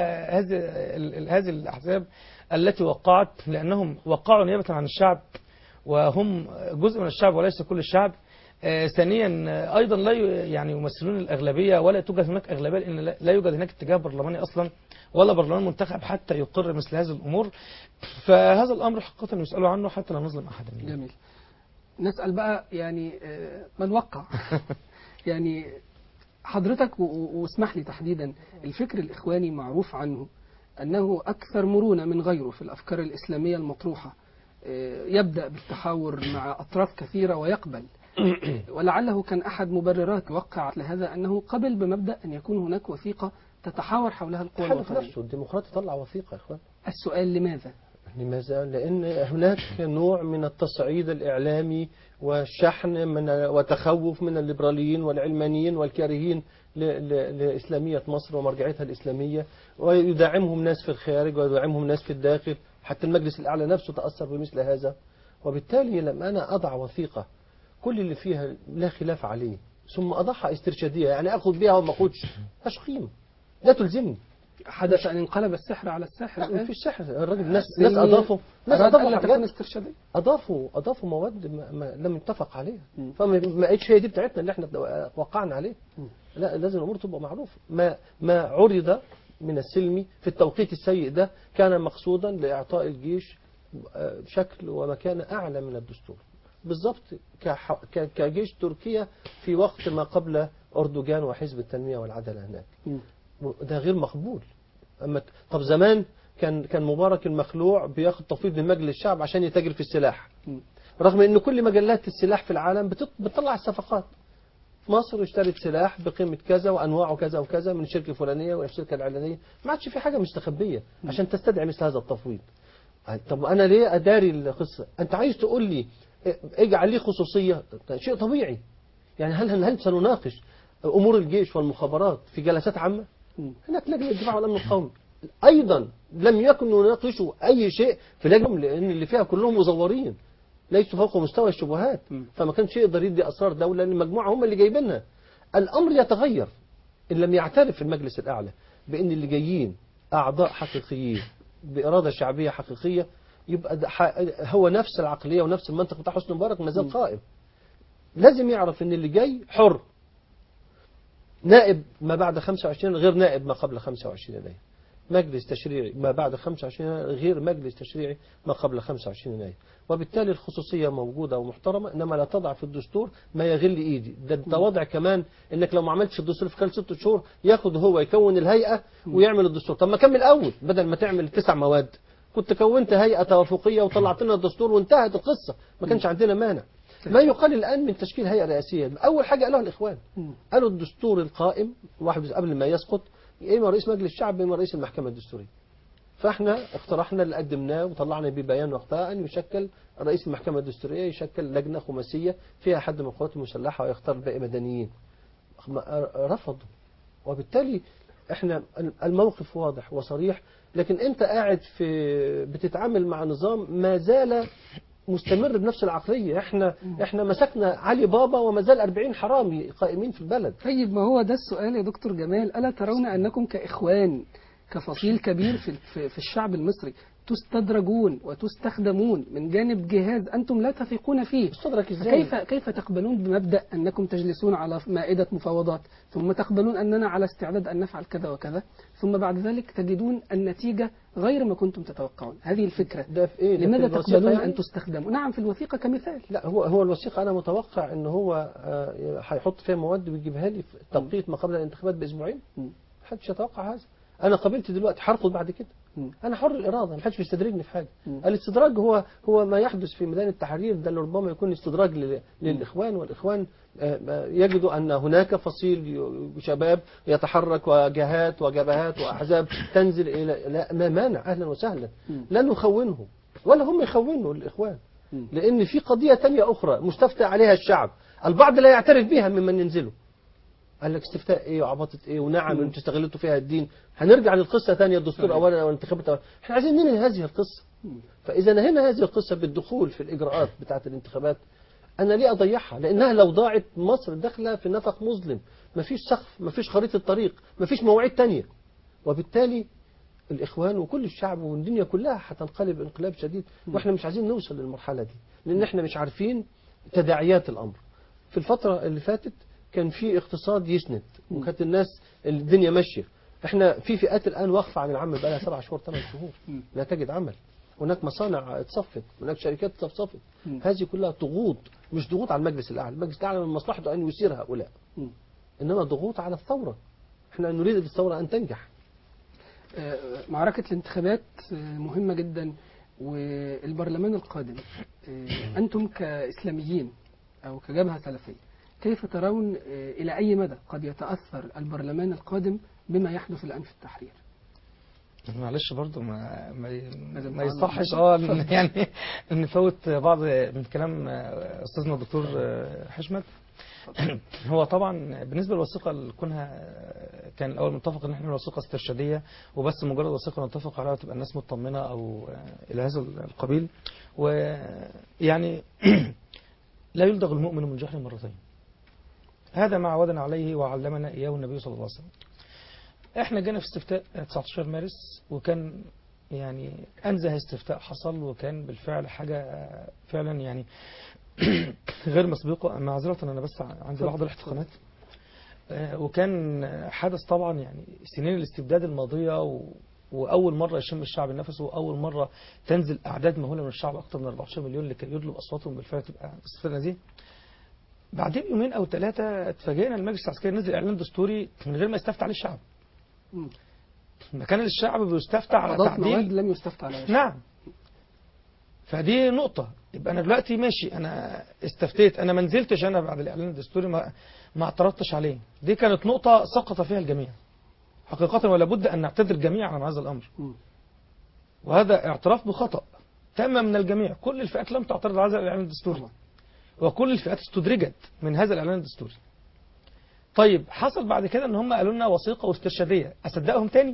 هذه الأحزاب التي وقعت، لأنهم وقعوا نيابة عن الشعب وهم جزء من الشعب وليس كل الشعب. ثانيا أيضا لا يعني يمثلون الأغلبية ولا توجد هناك أغلبية، لأن لا يوجد هناك اتجاه برلماني أصلا ولا برلمان منتخب حتى يقر مثل هذه الأمور. فهذا الأمر حقيقة يسألوا عنه حتى لا نظلم أحدا. جميل. نسأل بقى يعني من وقع يعني حضرتك واسمح لي تحديدا، الفكر الإخواني معروف عنه أنه أكثر مرونة من غيره في الأفكار الإسلامية المطروحة. يبدأ بالتحاور مع أطراف كثيرة ويقبل، ولعله كان أحد مبررات وقع لهذا أنه قبل بمبدأ أن يكون هناك وثيقة تتحاور حولها القوى الوطنية. نفسه الديمقراطي طلع وثيقة يا إخوان. السؤال لماذا؟ لأن هناك نوع من التصعيد الإعلامي والشحن وتخوف من الليبراليين والعلمانيين والكارهين لإسلامية مصر ومرجعيتها الإسلامية، ويدعمهم ناس في الخارج ويدعمهم ناس في الداخل. حتى المجلس الأعلى نفسه تأثر بمثل هذا. وبالتالي لما أنا أضع وثيقة كل اللي فيها لا خلاف عليه ثم أضعها استرشادية، يعني أخذ بها وما أخذش، مش قيمة، لا تلزمني. حدث أن انقلب السحر على الساحر. لا في السحر الراجل ناس أضافوا أضافوا مواد ما لم يتفق عليها، فما بقتش هي دي بتاعتنا اللي احنا وقعنا عليه. لا، لازم الأمور تبقى معروفة. ما عرض من السلمي في التوقيت السيء ده كان مقصودا لإعطاء الجيش شكل ومكانة أعلى من الدستور بالضبط، كجيش تركيا في وقت ما قبل أردوغان وحزب التنمية والعدالة هناك. ده غير مقبول. طب زمان كان مبارك المخلوع بياخد تفويض من مجلس الشعب عشان يتاجر في السلاح، رغم ان كل مجلات السلاح في العالم بتطلع الصفقات. مصر اشترت سلاح بقيمة كذا وانواعه كذا وكذا من الشركة الفلانية والشركة العلانية، ما عادش في حاجة مستخبية عشان تستدعي مثل هذا التفويض. طب انا ليه اداري القصة؟ انت عايز تقول لي اجعل لي خصوصية، شيء طبيعي. يعني هل سنناقش امور الجيش والمخابرات في جلسات عامة؟ هناك لجنة الدفاع والامن القومي ايضا لم يكن يناقشوا اي شيء في لجنة، لان اللي فيها كلهم مزورين ليسوا فوق مستوى الشبهات، فما كانش يقدر يدي اسرار دولة لان المجموعة هم اللي جايبينها. الامر يتغير إن لم يعترف المجلس الأعلى بأن اللي جايين أعضاء حقيقيين بإرادة شعبية حقيقية، يبقى هو نفس العقلية ونفس المنطق بتاع حسني مبارك ما زال قائم. لازم يعرف أن اللي جاي حر. نائب ما بعد 25 غير نائب ما قبل 25 يناير. مجلس تشريعي ما بعد 25 يناير غير مجلس تشريعي ما قبل 25 يناير. وبالتالي الخصوصية موجودة ومحترمة، إنما لا تضع في الدستور ما يغل إيدي. ده وضع كمان إنك لو ما عملتش الدستور في خلال 6 شهور ياخد هو يكون الهيئة ويعمل الدستور. طب ما كمل أول، بدل ما تعمل 9 مواد كنت كونت هيئة توافقية وطلعت لنا الدستور وانتهت القصة، ما كانش عندنا مانع. ما يقال الآن من تشكيل هيئة رئاسية، أول حاجة قالوها الإخوان، قالوا الدستور القائم واحد قبل ما يسقط إما رئيس مجلس الشعب إما رئيس المحكمة الدستورية. فإحنا اقترحنا اللي قدمناه وطلعنا بيه بيان وقتها أن يشكل رئيس المحكمة الدستورية، يشكل لجنة خماسية فيها حد من القوات المسلحة ويختار الباقي مدنيين. رفضوا. وبالتالي إحنا الموقف واضح وصريح، لكن أنت قاعد بتتعامل مع نظام ما زال مستمر بنفس العقلية. احنا مسكنا علي بابا وما زال 40 حرامي قائمين في البلد. طيب ما هو ده السؤال يا دكتور جمال، ألا ترون أنكم كإخوان كفصيل كبير في الشعب المصري تستدرجون وتستخدمون من جانب جهاز أنتم لا تثقون فيه؟ استدرك ازاي؟ كيف تقبلون بمبدأ أنكم تجلسون على مائدة مفاوضات، ثم تقبلون أننا على استعداد أن نفعل كذا وكذا، ثم بعد ذلك تجدون النتيجة غير ما كنتم تتوقعون؟ هذه الفكرة ده في إيه؟ لماذا تقبلون أن تستخدموا؟ نعم في الوثيقة كمثال. لا، هو الوثيقة أنا متوقع أن هو هيحط فيها مواد ويجيبها لي في توقيت ما قبل الانتخابات بأسبوعين. محدش يتوقع هذا. أنا قبلت دلوقتي، هرفض بعد كده. أنا حر الإرادة، محدش بيستدرجني في حاجة. الاستدراج هو ما يحدث في ميدان التحرير، ده اللي ربما يكون استدراج للإخوان، والإخوان يجدوا أن هناك فصيل شباب يتحرك وجهات وجبهات وأحزاب تنزل إلى لا ما مانع، أهلا وسهلا. لا نخونهم ولا هم يخونوا الإخوان، لأن في قضية تانية أخرى مستفتى عليها الشعب، البعض لا يعترف بها ممن ينزلوا. قال لك استفتاء ايه وعبطة ايه ونعم انتوا استغلتوا فيها الدين. هنرجع للقصة ثانية، الدستور اولا والانتخابات اولا. احنا عايزين ننهي هذه القصة. فاذا نهينا هذه القصة بالدخول في الاجراءات بتاعة الانتخابات، انا ليه اضيعها؟ لانها لو ضاعت مصر داخله في نفق مظلم، مفيش سقف، مفيش خريطة طريق، مفيش مواعيد تانية. وبالتالي الاخوان وكل الشعب والدنيا كلها هتنقلب انقلاب شديد، واحنا مش عايزين نوصل للمرحلة دي، لان احنا مش عارفين تداعيات الامر. في الفترة اللي فاتت كان في اقتصاد يسند وكانت الناس الدنيا ماشية. احنا في فئات الآن واقفة عن العمل بقى لها 7 شهور 8 شهور لا تجد عمل. هناك مصانع اتصفت، هناك شركات اتصفت. هذه كلها ضغوط، مش ضغوط على المجلس الأعلى. المجلس الأعلى من مصلحته أن يسير هؤلاء، إنما ضغوط على الثورة. احنا نريد الثورة أن تنجح. معركة الانتخابات مهمة جدا، والبرلمان القادم أنتم كإسلاميين أو كجبهة سلفية كيف ترون إلى أي مدى قد يتأثر البرلمان القادم بما يحدث الآن في التحرير؟ معلش برضه ما يصحش يعني نفوت بعض من كلام أستاذنا الدكتور حشمت. هو طبعا بالنسبة للوثيقة اللي كونها كان الأول متفق ان احنا وثيقة استرشادية وبس، مجرد وثيقة نتفق عليها تبقى الناس مطمنة أو إلى هذا القبيل. ويعني لا يلدغ المؤمن من جحر مرتين، هذا ما عودنا عليه وعلمنا إياه النبي صلى الله عليه وسلم. احنا جينا في استفتاء 19 مارس وكان يعني أنزه استفتاء حصل، وكان بالفعل حاجة فعلا يعني غير مسبوقة. معذرة أنا بس عندي بعض الاحتقانات. وكان حدث طبعا يعني سنين الاستبداد الماضية وأول مرة يشم الشعب النفس، وأول مرة تنزل أعداد مهولة من الشعب أكثر من 14 مليون لكي يطلب أصواتهم بالفعل تبقى استفتاء دي. بعدين يومين أو 3 اتفاجئنا المجلس العسكري نزل إعلان دستوري من غير ما يستفتى عليه الشعب. مكان الشعب بيستفتى على تعديل لم يستفتى عليه. نعم. فدي نقطة. يبقى أنا دلوقتي ماشي، أنا استفتيت، أنا ما نزلتش أنا بعد الإعلان الدستوري ما اعترضتش عليه. دي كانت نقطة سقط فيها الجميع حقيقة، ولا بد أن نعتذر جميعا عن هذا الأمر. وهذا اعتراف بخطأ تم من الجميع. كل الفئات لم تعترض على هذا الإعلان الدستوري، وكل الفئات استدرجت من هذا الإعلان الدستوري. طيب حصل بعد كده ان هم قالوا لنا وثيقة واسترشادية، أصدقهم تاني؟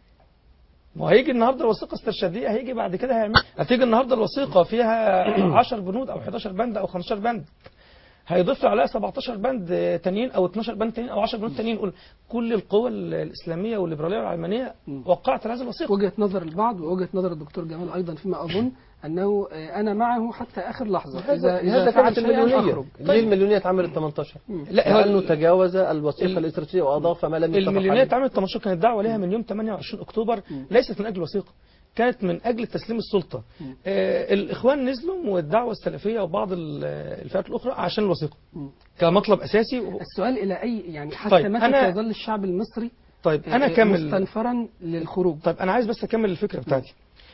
ما هيجي النهاردة الوثيقة استرشادية، هيجي بعد كده هتيجي النهاردة الوثيقة فيها 10 بنود أو 11 بند أو 15 بند، هيضيف عليها 17 بند تانيين او 12 بند تانيين او 10 بند تانيين، يقول كل القوى الاسلاميه والليبراليه والعلمانيه وقعت على هذه الوثيقه. وجهة نظر البعض ووجهة نظر الدكتور جمال أيضا فيما أظن أنه أنا معه حتى آخر لحظة. هذا فعل كانت شيئاً المليونية. أخرج. ليه المليونية اتعملت 18؟ لأنه تجاوز الوثيقة الاستراتيجية وأضاف ما لم يتفق المليونية عليه. اتعملت 18 كانت دعوة لها من يوم 28 أكتوبر، ليست من أجل وثيقة، كانت من أجل تسليم السلطة. الإخوان نزلوا والدعوة السلفية وبعض الفئات الأخرى عشان الوثيقة كمطلب أساسي. السؤال إلى أي يعني حتى طيب متى سيظل الشعب المصري طيب أنا كمل مستنفرا للخروج؟ طيب أنا عايز بس أكمل الفكرة بتاعتي.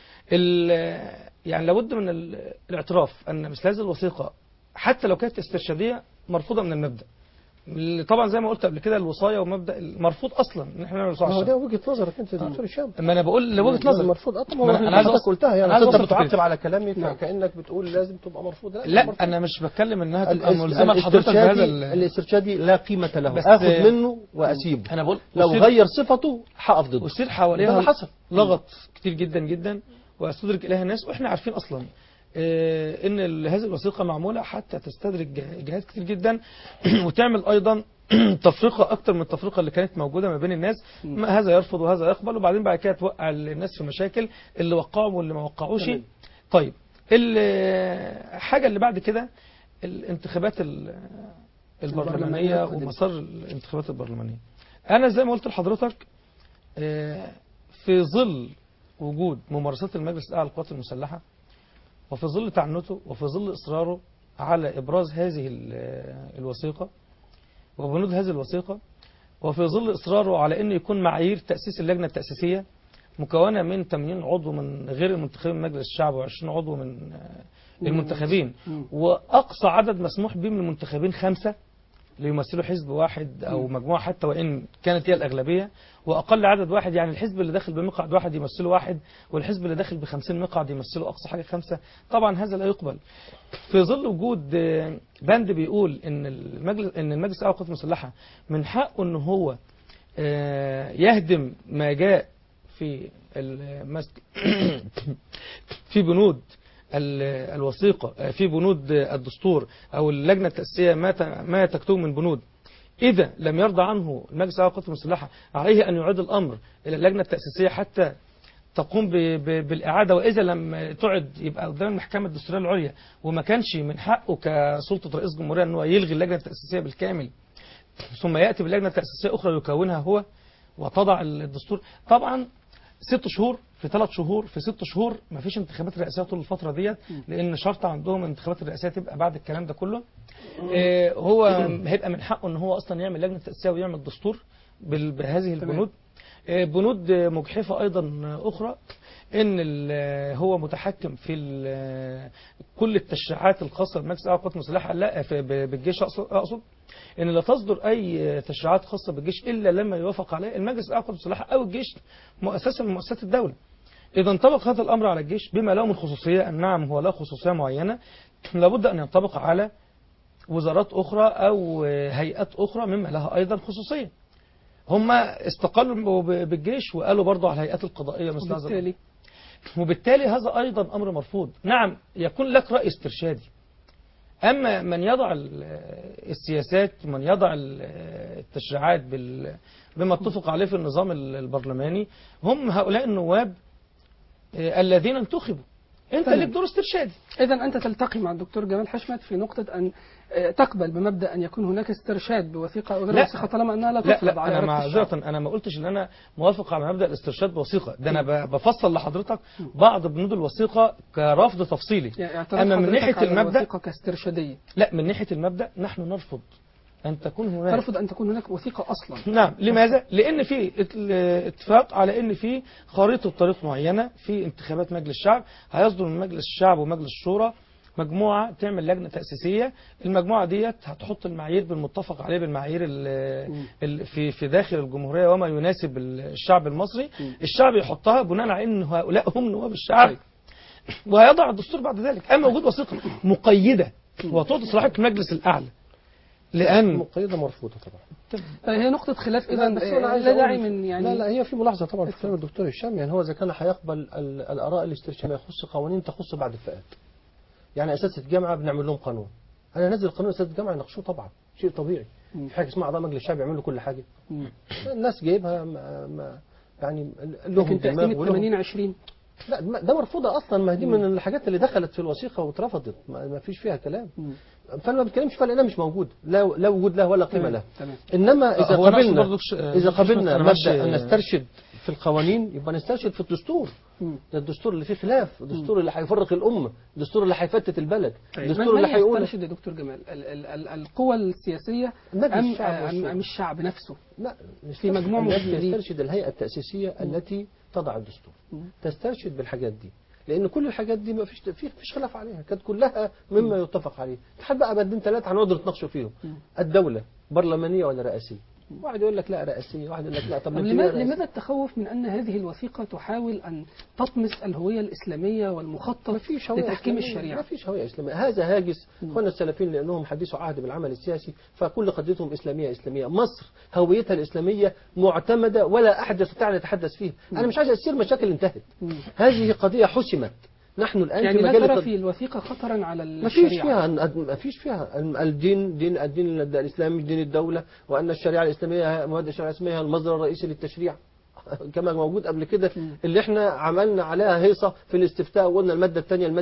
يعني لابد من الاعتراف أن مثل هذه الوثيقة حتى لو كانت استرشادية مرفوضة من المبدأ. طبعا زي ما قلت قبل كده الوصاية ومبدأ مرفوض أصلا إن احنا نعمل وصاية. هو ده وجهة نظرك أنت يا دكتور هشام. ما أنا بقول وجهة نظر مرفوض. أنا عايز قلتها يعني أنت بتعقب على كلامي كأنك بتقول لازم تبقى مرفوضة. لا أنا مش بتكلم إنها تبقى ملزمة لحضرتك بهذا الاسترشادي لا قيمة له، آخذ منه وأسيبه. أنا بقول لو غير صفته هقف ضده. ويصير حواليها حصل لغط كتير جدا جدا واستدرك إليها الناس، وإحنا عارفين أصلا إن هذه الوثيقة معمولة حتى تستدرك جهات كتير جدا وتعمل أيضا تفرقة أكتر من التفرقة اللي كانت موجودة ما بين الناس، ما هذا يرفض وهذا يقبل، وبعدين بعد كده توقع الناس في مشاكل اللي وقعوا واللي ما وقعوش. طيب الحاجة اللي بعد كده الانتخابات البرلمانية ومسار الانتخابات البرلمانية. أنا زي ما قلت لحضرتك في ظل وجود ممارسات المجلس الأعلى للقوات المسلحة وفي ظل تعنته وفي ظل إصراره على إبراز هذه الوثيقة وبنود هذه الوثيقة وفي ظل إصراره على أن يكون معايير تأسيس اللجنة التأسيسية مكونة من 80 عضو من غير المنتخبين من مجلس الشعب و20 عضو من المنتخبين، وأقصى عدد مسموح به من المنتخبين 5 ليمثلوا حزب واحد أو مجموعة حتى وإن كانت هي الأغلبية، وأقل عدد واحد يعني الحزب اللي داخل بمقعد واحد يمثله واحد والحزب اللي داخل ب50 مقعد يمثله أقصى حاجة 5. طبعا هذا لا يقبل في ظل وجود بند بيقول إن المجلس الأعلى للقوات المسلحة من حقه إن هو يهدم ما جاء في في بنود الوثيقة في بنود الدستور أو اللجنة التأسيسية ما تكتب من بنود. إذا لم يرضى عنه المجلس الأعلى للقوات المسلحة عليه أن يعيد الأمر إلى اللجنة التأسيسية حتى تقوم بالإعادة، وإذا لم تعد يبقى قدام المحكمة الدستورية العليا، وما كانش من حقه كسلطة رئيس جمهورية أنه يلغي اللجنة التأسيسية بالكامل ثم يأتي باللجنة التأسيسية أخرى يكونها هو وتضع الدستور. طبعا 6 شهور في 3 شهور في 6 شهور ما فيش انتخابات رئاسية طول الفترة ديت، لأن شرط عندهم الانتخابات الرئاسية تبقى بعد الكلام ده كله. هو هيبقى من حقه ان هو اصلا يعمل لجنة تأسيسية ويعمل دستور بهذه البنود. بنود مجحفة ايضا اخرى ان هو متحكم في كل التشريعات الخاصة بالمجلس الاعلى للقوات المسلحة، لا بالجيش اقصد ان لا تصدر اي تشريعات خاصة بالجيش الا لما يوافق عليه المجلس الاعلى للقوات المسلحة او الجيش مؤسسة من مؤسسات الدولة. اذا انطبق هذا الامر على الجيش بما له من خصوصية، نعم هو له خصوصية معينة، لابد ان ينطبق على وزارات أخرى أو هيئات أخرى مما لها أيضا خصوصية. هم استقلوا بالجيش وقالوا برضو على الهيئات القضائية مثل هذا، وبالتالي هذا أيضا أمر مرفوض. نعم يكون لك رأي استرشادي، أما من يضع السياسات ومن يضع التشريعات بما اتفق عليه في النظام البرلماني هم هؤلاء النواب الذين انتخبوا. أنت لك دور استرشادي. إذا أنت تلتقي مع الدكتور جمال حشمت في نقطة أن تقبل بمبدأ أن يكون هناك استرشاد بوثيقة أو غير وثيقة طالما أنها لا تفرض على أنا معذرة أنا ما قلتش إن أنا موافق على مبدأ الاسترشاد بوثيقة، ده أنا بفصل لحضرتك بعض بنود الوثيقة كرفض تفصيلي. يعني أما من ناحية المبدأ كاسترشادية، لا، من ناحية المبدأ نحن نرفض أن تكون هناك، ترفض أن تكون هناك وثيقة أصلا. نعم. لماذا؟ لأن في اتفاق على أن في خريطة طريق معينة في انتخابات مجلس الشعب، هيصدر من مجلس الشعب ومجلس الشورى مجموعة تعمل لجنة تأسيسية. المجموعة ديت هتحط المعايير بالمتفق عليه بالمعايير في داخل الجمهورية وما يناسب الشعب المصري. الشعب يحطها بناء على أن هؤلاء هم نواب الشعب، وهيضع الدستور بعد ذلك. أما وجود وثيقة مقيدة وتعطي صلاحية المجلس الأعلى لأن مقيدة مرفوضة طبعا. هي نقطة خلاف إذا لا داعي من يعني لا هي في ملاحظة طبعا في كلام الدكتور هشام. يعني هو إذا كان هيقبل الآراء الاسترشادية يخص قوانين تخص بعض الفئات، يعني أساتذة الجامعة بنعمل لهم قانون انا انزل قانون اساتذه الجامعه يناقشوه طبعا، شيء طبيعي. مم. في حاجه اسمها اعضاء مجلس الشعب يعملوا كل حاجه. مم. الناس جايبها يعني لهم لكن تقسيم دماغ ولهم 80-20 لا ده مرفوضه اصلا، ما دي من الحاجات اللي دخلت في الوثيقه واترفضت، ما فيش فيها كلام. فانا ما بتكلمش فيها لانها مش موجود، لا وجود له ولا قيمه له. تمام. انما اذا هو أنا أقصد قبلنا برضو اذا قبلنا أنا معلش، مبدا ان نسترشد في القوانين يبقى نسترشد في الدستور. مم. ده الدستور اللي فيه خلاف، الدستور اللي هيفرق الامه، الدستور اللي هيفتت البلد، طيب الدستور اللي هيقول يسترشد يا دكتور جمال القوى السياسية مجلس الشعب أم والشورى. الشعب نفسه؟ لا في مجموع الذي مفكرين. يسترشد الهيئه التاسيسيه التي تضع الدستور، تسترشد بالحاجات دي، لان كل الحاجات دي ما فيش خلاف عليها، كانت كلها مما يتفق عليه. تحب بقى بدين ثلاثه هنقعد نتناقشوا فيهم. الدوله برلمانيه ولا رئاسيه؟ واحد يقول لك لا رئاسيه، واحد يقول لك لا. طب لماذا التخوف من أن هذه الوثيقة تحاول أن تطمس الهوية الإسلامية والمخطط لتحكيم الشريعة؟ ما فيش هوية إسلامية، هذا هاجس. اخواننا السلفيين لأنهم حديثوا عهد بالعمل السياسي، فكل قضيتهم إسلامية. مصر هويتها الإسلامية معتمدة ولا أحد يستطيع أن يتحدث فيها. أنا مش عايز أصير مشاكل انتهت. هذه قضية حسمت. نحن الآن يعني في لا مجال ترى في الوثيقة خطرا على الشريعة. الشريعة؟ ما فيش فيها الدين الإسلامي دين الدولة، وأن الشريعة الإسلامية مبادئ الشريعة الإسلامية هي المصدر الرئيسي للتشريع كما موجود قبل كده. اللي احنا عملنا عليها هيصة في الاستفتاء وقلنا المادة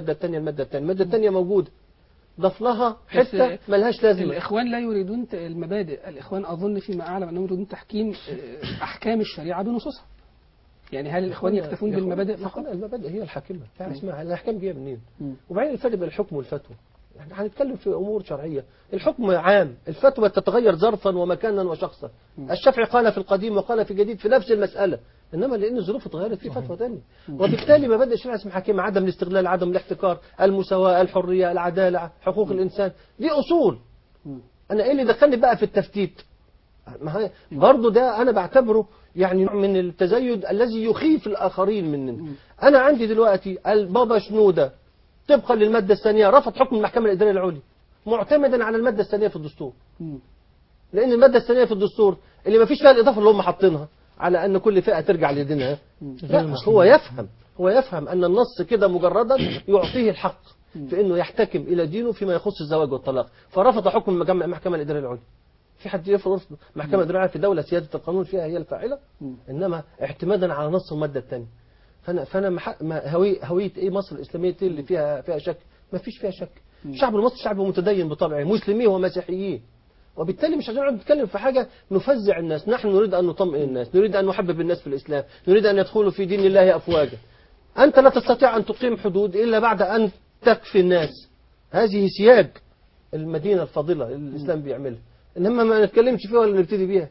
الثانية موجودة، ضاف لها حتة ملهاش لازمة. الإخوان لا يريدون المبادئ، الإخوان أظن فيما أعلم أنهم يريدون تحكيم أحكام الشريعة بنصوصها. يعني هل الإخوان يكتفون بالمبادئ فقط؟ المبادئ هي الحاكمة، اسمها الأحكام جاية منين؟ وبعدين الفرق بين الحكم والفتوى، يعني هنتكلم في أمور شرعية. الحكم عام، الفتوى تتغير ظرفا ومكانا وشخصا. الشافعي قال في القديم وقال في الجديد في نفس المسألة، إنما لأن الظروف اتغيرت في فتوى ثانية. وبالتالي مبادئ الشريعة اسمها حاكمة، عدم الاستغلال، عدم الاحتكار، المساواة، الحرية، العدالة، حقوق الإنسان، دي أصول. أنا إيه اللي دخلني بقى في التفتيت؟ برضه ده أنا بعتبره يعني نوع من التزايد الذي يخيف الآخرين مننا. أنا عندي دلوقتي البابا شنودة طبقا للمادة الثانية رفض حكم المحكمة الإدارية العليا معتمدا على المادة الثانية في الدستور. لأن المادة الثانية في الدستور اللي ما فيش فيها الإضافة اللي هم حاطينها على أن كل فئة ترجع لدينها. لا، هو يفهم أن النص كده مجردا يعطيه الحق في أنه يحتكم إلى دينه فيما يخص الزواج والطلاق، فرفض حكم المحكمة الإدارية العليا. في حد يفرض محكمة إدارية العليا في دولة سيادة القانون فيها هي الفاعلة؟ إنما اعتمادا على نص المادة الثانية. فأنا هوية إيه مصر الإسلامية اللي فيها شك؟ ما فيش فيها شك. الشعب المصري شعب متدين بطبعه، مسلمين ومسيحيين، وبالتالي مش عايزين نتكلم في حاجة نفزع الناس. نحن نريد أن نطمئن الناس، نريد أن نحبب الناس في الإسلام، نريد أن يدخلوا في دين الله أفواجا. أنت لا تستطيع أن تقيم حدود إلا بعد أن تكفي الناس. هذه سياج المدينة الفاضلة اللي الإسلام بيعملها، إنما ما نتكلمش فيها ولا نبتدي بيها.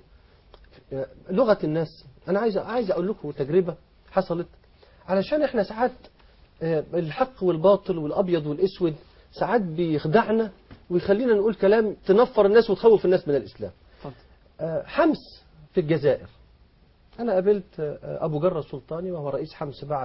لغة الناس، أنا عايز أقول لكم تجربة حصلت، علشان إحنا ساعات الحق والباطل والأبيض والأسود ساعات بيخدعنا ويخلينا نقول كلام تنفر الناس وتخوف الناس من الإسلام. حمص في الجزائر، أنا قابلت أبو جرة السلطاني وهو رئيس حمص بعد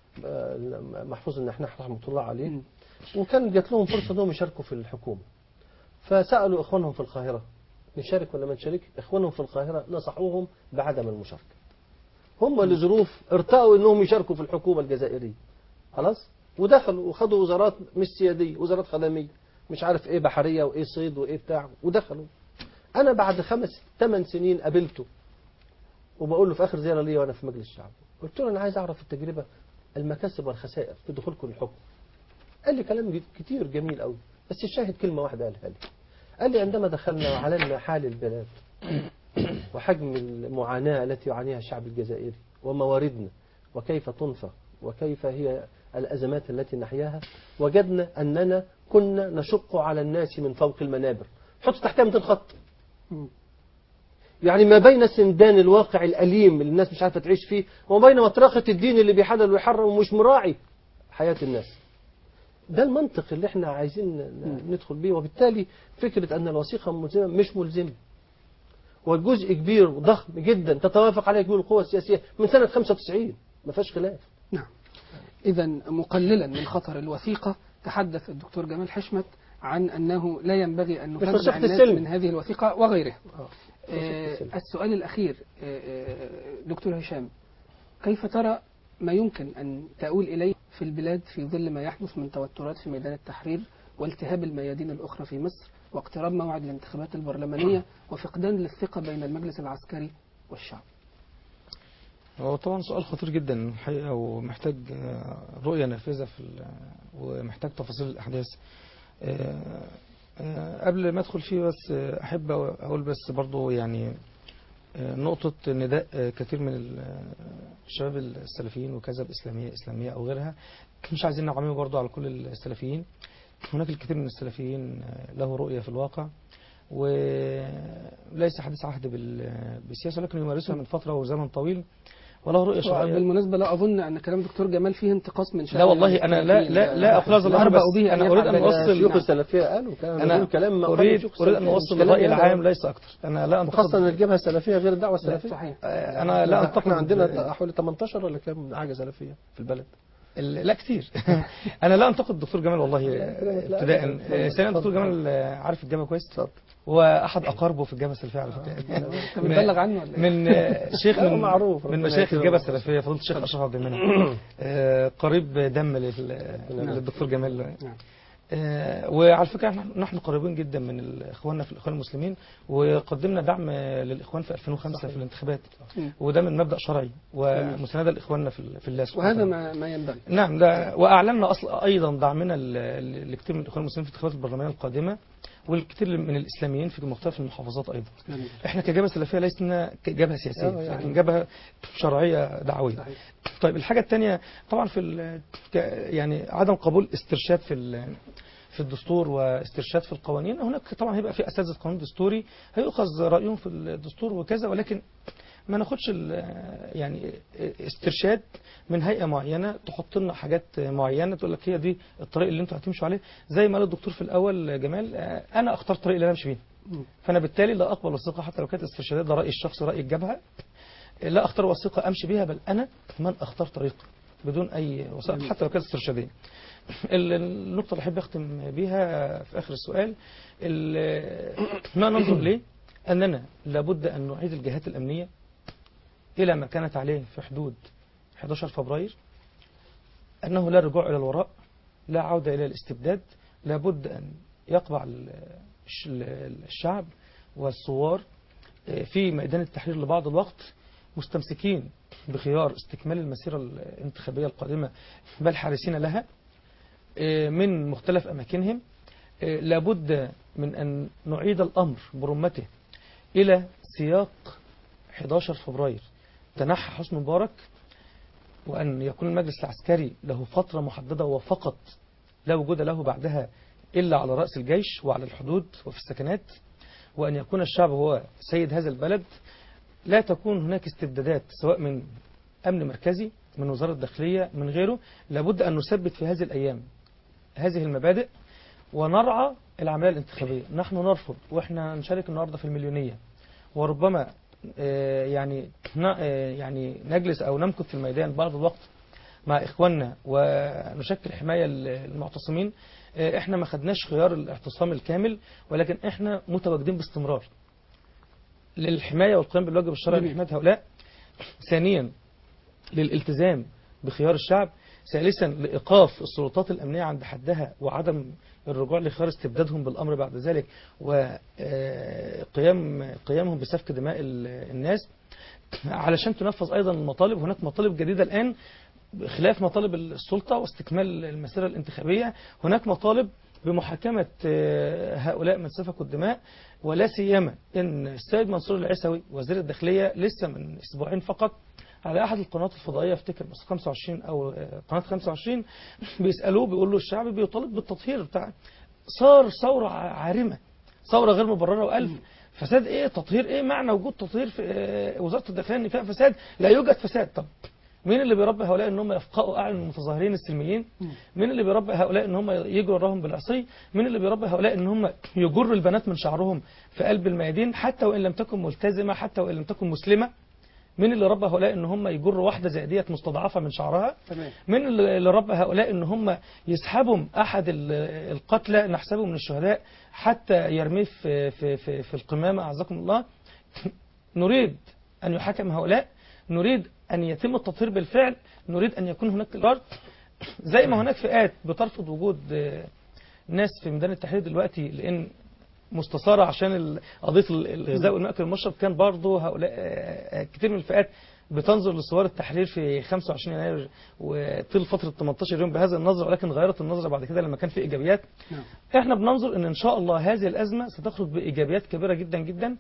محفوظ النحناح رحمة الله عليه، وكان جات لهم فرصة أنهم يشاركوا في الحكومة، فسألوا إخوانهم في القاهرة نشارك ولا ما نشارك. إخوانهم في القاهرة نصحوهم بعدم المشاركة، هم لظروف ارتأوا أنهم يشاركوا في الحكومة الجزائرية خلاص، ودخلوا وخدوا وزارات مش سيادية، وزارات خدمية مش عارف ايه، بحرية وايه صيد وايه بتاع، ودخلوا. انا بعد 5-8 سنين قابلته وبقول له في اخر زيارة ليا وانا في مجلس الشعب، قلت له انا عايز اعرف التجربة المكاسب والخسائر في دخولكم الحكم. قال لي كلام كتير جميل قوي، بس الشاهد كلمة واحدة قالها لي. قال لي عندما دخلنا وعلنا حال البلاد وحجم المعاناة التي يعانيها الشعب الجزائري ومواردنا وكيف تنفق وكيف هي الأزمات التي نحياها، وجدنا أننا كنا نشق على الناس من فوق المنابر. حط تحتها 200 خط. يعني ما بين سندان الواقع الأليم اللي الناس مش عارفة تعيش فيه، وما بين مطرقة الدين اللي بيحلل ويحرم ومش مراعي حياة الناس. ده المنطق اللي احنا عايزين ندخل بيه. وبالتالي فكرة أن الوثيقة ملزمة مش ملزمة، والجزء كبير وضخم جدا تتوافق عليه كل القوى السياسية من سنة 95 ما فيهاش خلاف. نعم. إذا مقللا من خطر الوثيقة، تحدث الدكتور جمال حشمت عن أنه لا ينبغي أن نفزع الناس من هذه الوثيقة وغيرها. السؤال الأخير دكتور هشام، كيف ترى ما يمكن أن تؤول إليه في البلاد في ظل ما يحدث من توترات في ميدان التحرير والتهاب الميادين الأخرى في مصر واقتراب موعد الانتخابات البرلمانية وفقدان للثقة بين المجلس العسكري والشعب؟ هو طبعا سؤال خطير جدا الحقيقة، ومحتاج رؤية نافذة ومحتاج تفاصيل الأحداث. قبل ما أدخل فيه بس أحب أقول بس برضو يعني نقطة نداء كثير من الشباب السلفيين وكذا إسلامية أو غيرها، مش عايزين نعممه برضو على كل السلفيين. هناك الكثير من السلفيين له رؤية في الواقع وليس حديث عهد بالسياسة، لكن يمارسها من فترة وزمن طويل وله رؤية شرعية. بالمناسبة لا أظن أن كلام دكتور جمال فيه انتقاص من شأن. لا والله أنا لا أقول هذا الأمر، بس أنا أريد أن أوصل. الشيوخ السلفية قالوا كلام أريد أن أوصل الرأي العام ليس أكثر. أنا لا أنتقد، خاصة الجبهة السلفية غير الدعوة السلفية. صحيح. أنا لا أنتقد. احنا عندنا حوالي 18 ولا كام حاجة سلفية في البلد. لا كتير. انا لا انتقد الدكتور جمال والله ابتداء. ثانيا الدكتور جمال عارف الجامعه كويس، واحد اقاربه في الجامعه السلفيه على فكره. انت بتبلغ عنه ولا من شيخ معروف من مشايخ الجامعه السلفيه، فضيله الشيخ اشرف عبد المنعم، قريب دم للدكتور جمال. وعلى فكرة نحن قريبين جدا من اخواننا في الاخوان المسلمين، وقدمنا دعم للاخوان في 2005 في الانتخابات، وده من مبدأ شرعي ومساندة لاخواننا في الله سبحانه وهذا وتعالى. ما ينبغي. نعم، ده واعلنا اصلا ايضا دعمنا لكثير من الاخوان المسلمين في الانتخابات البرلمانيه القادمه، والكثير من الاسلاميين في مختلف المحافظات ايضا. احنا كجبهه سلفيه لسنا كجبهه سياسيه، لكن جبهه شرعيه دعويه. طيب الحاجه الثانيه طبعا في يعني عدم قبول استرشاد في الدستور واسترشاد في القوانين. هناك طبعا هيبقى في اساتذه قانون دستوري هيؤخذ رايهم في الدستور وكذا، ولكن ما ناخدش يعني استرشاد من هيئه معينه تحط لنا حاجات معينه تقول لك هي دي الطريق اللي انتوا هتمشوا عليه. زي ما قال الدكتور في الاول جمال، انا اختار الطريق اللي انا امشي بيه، فانا بالتالي لا اقبل وثيقه حتى لو كانت استرشادات. ده رايي الشخصي، راي الجبهه. لا اختار وثيقه امشي بيها، بل انا من اختار طريق بدون اي وثائق حتى لو كانت استرشاديه. النقطة اللي أحب أختم بها في آخر السؤال، ما ننظر إليه أننا لابد أن نعيد الجهات الأمنية إلى ما كانت عليه في حدود 11 فبراير، أنه لا رجوع إلى الوراء، لا عودة إلى الاستبداد. لابد أن يقبع الشعب والثوار في ميدان التحرير لبعض الوقت، مستمسكين بخيار استكمال المسيرة الانتخابية القادمة، بل حارسين لها من مختلف أماكنهم. لابد من أن نعيد الأمر برمته إلى سياق 11 فبراير تنحى حسني مبارك، وأن يكون المجلس العسكري له فترة محددة وفقط لا وجود له بعدها إلا على رأس الجيش وعلى الحدود وفي السكنات، وأن يكون الشعب هو سيد هذا البلد. لا تكون هناك استبدادات سواء من أمن مركزي، من وزارة الداخلية، من غيره. لابد أن نثبت في هذه الأيام هذه المبادئ ونرعى العملية الانتخابية. نحن نرفض، وإحنا نشارك النهاردة في المليونية، وربما يعني نجلس أو نمكث في الميدان بعض الوقت مع إخواننا ونشكل حماية للمعتصمين. إحنا ما خدناش خيار الاعتصام الكامل، ولكن إحنا متواجدين باستمرار للحماية والقيام بالواجب الشرعي لحماية هؤلاء. ثانيا للالتزام بخيار الشعب. ثالثا لإيقاف السلطات الأمنية عند حدها وعدم الرجوع لخيار استبدادهم بالأمر بعد ذلك، وقيامهم بسفك دماء الناس علشان تنفذ أيضا المطالب. هناك مطالب جديدة الآن خلاف مطالب السلطة واستكمال المسيرة الانتخابية. هناك مطالب بمحاكمة هؤلاء من سفكوا الدماء، ولا سيما ان السيد منصور العيسوي وزير الداخلية لسه من اسبوعين فقط على احد القنوات الفضائية، افتكر بس 25 او قناة 25، بيسألوه بيقول له الشعب بيطالب بالتطهير بتاع. صار ثورة عارمة، ثورة غير مبررة، وألف فساد. ايه تطهير؟ ايه معنى وجود تطهير في وزارة الداخلية ان فيها فساد؟ لا يوجد فساد. طب مين اللي بيربي هؤلاء ان هم يفقئوا اعين المتظاهرين السلميين؟ مين اللي بيربي هؤلاء ان هم يجروا وراهم بالعصي؟ مين اللي بيربي هؤلاء ان هم يجروا البنات من شعرهم في قلب الميادين حتى وان لم تكن ملتزمة، حتى وان لم تكن مسلمة؟ مين اللي ربى هؤلاء ان هم يجروا واحدة زي ديت مستضعفة من شعرها؟ مين اللي ربى هؤلاء ان هم يسحبهم احد القتلى نحسبه من الشهداء حتى يرميه في القمامة اعزكم الله؟ نريد ان يحاكم هؤلاء، نريد أن يتم التطهير بالفعل، نريد أن يكون هناك قرار. زي ما هناك فئات بترفض وجود ناس في ميدان التحرير دلوقتي، لأن مستثارة عشان قضية الغذاء والمأكل والمشرب، كان برضه هؤلاء كتير من الفئات بتنظر لصور التحرير في 25 يناير وطيل فترة 18 يوم بهذا النظر، ولكن غيرت النظرة بعد كده لما كان في إيجابيات. احنا بننظر ان شاء الله هذه الأزمة ستخرج بإيجابيات كبيرة جدا جدا.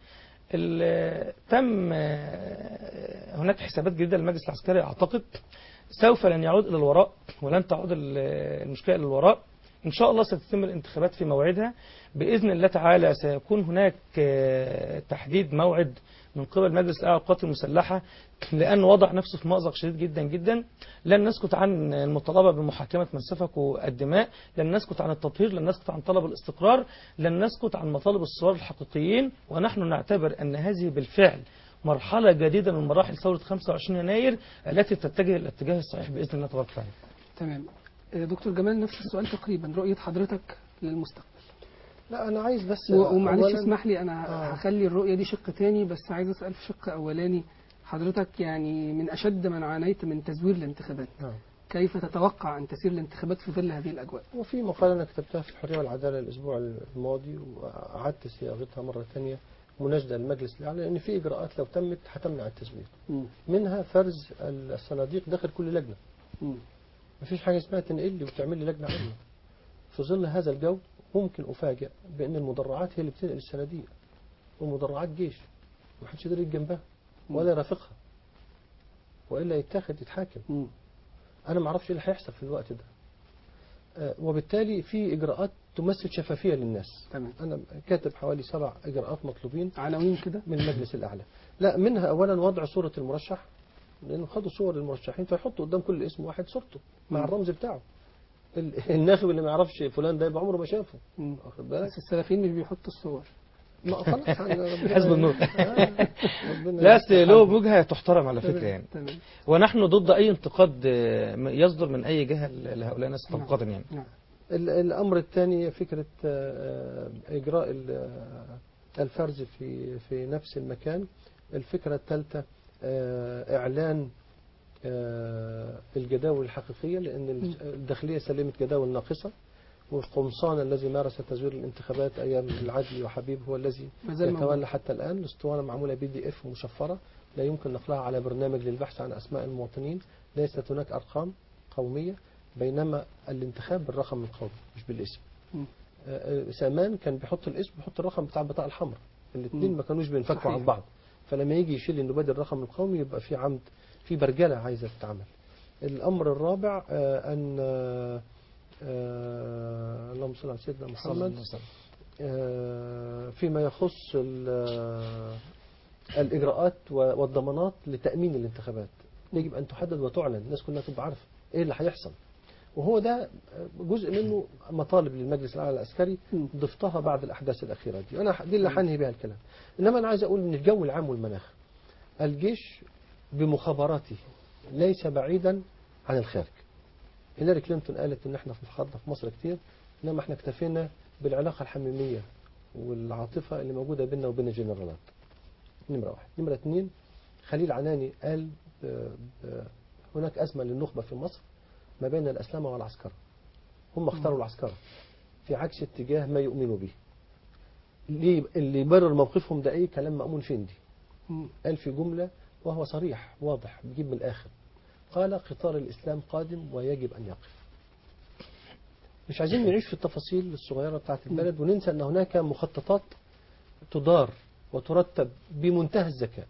تم هناك حسابات جديدة للمجلس العسكري، أعتقد سوف لن يعود إلى الوراء ولن تعود المشكلة إلى الوراء. إن شاء الله ستتم الانتخابات في موعدها بإذن الله تعالى. سيكون هناك تحديد موعد من قبل مجلس الأعلى للقوات المسلحة، لأن وضع نفسه في مأزق شديد جدا جدا. لن نسكت عن المطالبة بمحاكمة من سفكوا الدماء، لن نسكت عن التطهير، لن نسكت عن طلب الاستقرار، لن نسكت عن مطالب الثوار الحقيقيين. ونحن نعتبر أن هذه بالفعل مرحلة جديدة من مراحل ثورة 25 يناير التي تتجه الاتجاه الصحيح بإذن الله تبارك وتعالى. تمام. دكتور جمال، نفس السؤال تقريبا، رؤية حضرتك للمستقبل. لا أنا عايز بس ومعلش اسمح لي أنا هخلي الرؤية دي شق تاني، بس عايز أسأل في شق أولاني. حضرتك يعني من أشد من عانيت من تزوير الانتخابات، كيف تتوقع أن تسير الانتخابات في ظل هذه الأجواء؟ وفي مقالة أنا كتبتها في الحرية والعدالة الأسبوع الماضي وأعدت صياغتها مرة ثانية مناشدة للمجلس الأعلى، لأن في إجراءات لو تمت هتمنع التزوير. منها فرز الصناديق داخل كل لجنة. مفيش حاجة اسمها تنقل لي وتعمل لي لجنة عامة. في ظل هذا الجو ممكن أفاجئ بأن المدرعات هي اللي بتنقل الصناديق، ومدرعات جيش محدش يقدر يجي جنبها ولا يرافقها، وإلا يتحاكم. أنا ما أعرفش إيه اللي هيحصل في الوقت ده. وبالتالي في إجراءات تمثل شفافية للناس. تمام. أنا كاتب حوالي 7 إجراءات مطلوبين عناوين كده من المجلس الأعلى. لا، منها أولا وضع صورة المرشح، لأنه خدوا صور المرشحين فيحطوا قدام كل اسم واحد صورته مع الرمز بتاعه. الناخب اللي ما يعرفش فلان ده يبقى عمره ما شافه. واخد بالك؟ بس السلفيين مش بيحطوا الصور. ما خلاص حزب النور. لا له وجهة تحترم على فكرة يعني. ونحن ضد أي انتقاد يصدر من أي جهة لهؤلاء الناس طبقة يعني. الأمر الثاني فكرة إجراء الفرز في نفس المكان. الفكرة الثالثة إعلان الجداول الحقيقية، لأن الداخلية سلمت جداول ناقصة، والقمصان الذي مارس تزوير الانتخابات أيام العدلي وحبيب هو الذي يتولى حتى الآن. الاسطوانة معمولة PDF مشفرة، لا يمكن نقلها على برنامج للبحث عن أسماء المواطنين. ليست هناك أرقام قومية، بينما الانتخاب بالرقم القومي مش بالاسم. سامان كان بيحط الاسم بيحط الرقم بتاع البطاقة الحمراء، الاثنين ما كانوش بينفكوا عن بعض. فلما يجي يشيل انه بدل الرقم القومي يبقى في عمد، في برجلة عايزة تتعمل. الأمر الرابع أن اللهم صل على سيدنا محمد، فيما يخص الإجراءات والضمانات لتأمين الانتخابات يجب أن تحدد وتعلن، الناس كلها تبقى عارفة إيه اللي هيحصل. وهو ده جزء منه مطالب للمجلس الأعلى العسكري ضفتها بعد الأحداث الأخيرة دي. أنا دي اللي هنهي بها الكلام. إنما أنا عايز أقول إن الجو العام والمناخ، الجيش بمخابراته ليس بعيدا عن الخارج. هيلاري كلينتون قالت إن إحنا فخرنا في مصر كتير، إنما إحنا اكتفينا بالعلاقة الحميمية والعاطفة اللي موجودة بيننا وبين الجنرالات. نمرة واحد. نمرة اثنين، خليل عناني قال هناك أزمة للنخبة في مصر ما بين الأسلامة والعسكرة. هم اختاروا العسكرة في عكس اتجاه ما يؤمنوا به. اللي يبرر موقفهم ده أي كلام مأمون فندي. قال في جملة وهو صريح واضح بيجيب من الآخر، قال قطار الإسلام قادم ويجب أن يقف. مش عايزين نعيش في التفاصيل الصغيرة بتاعت البلد وننسى أن هناك مخططات تدار وترتب بمنتهى الذكاء.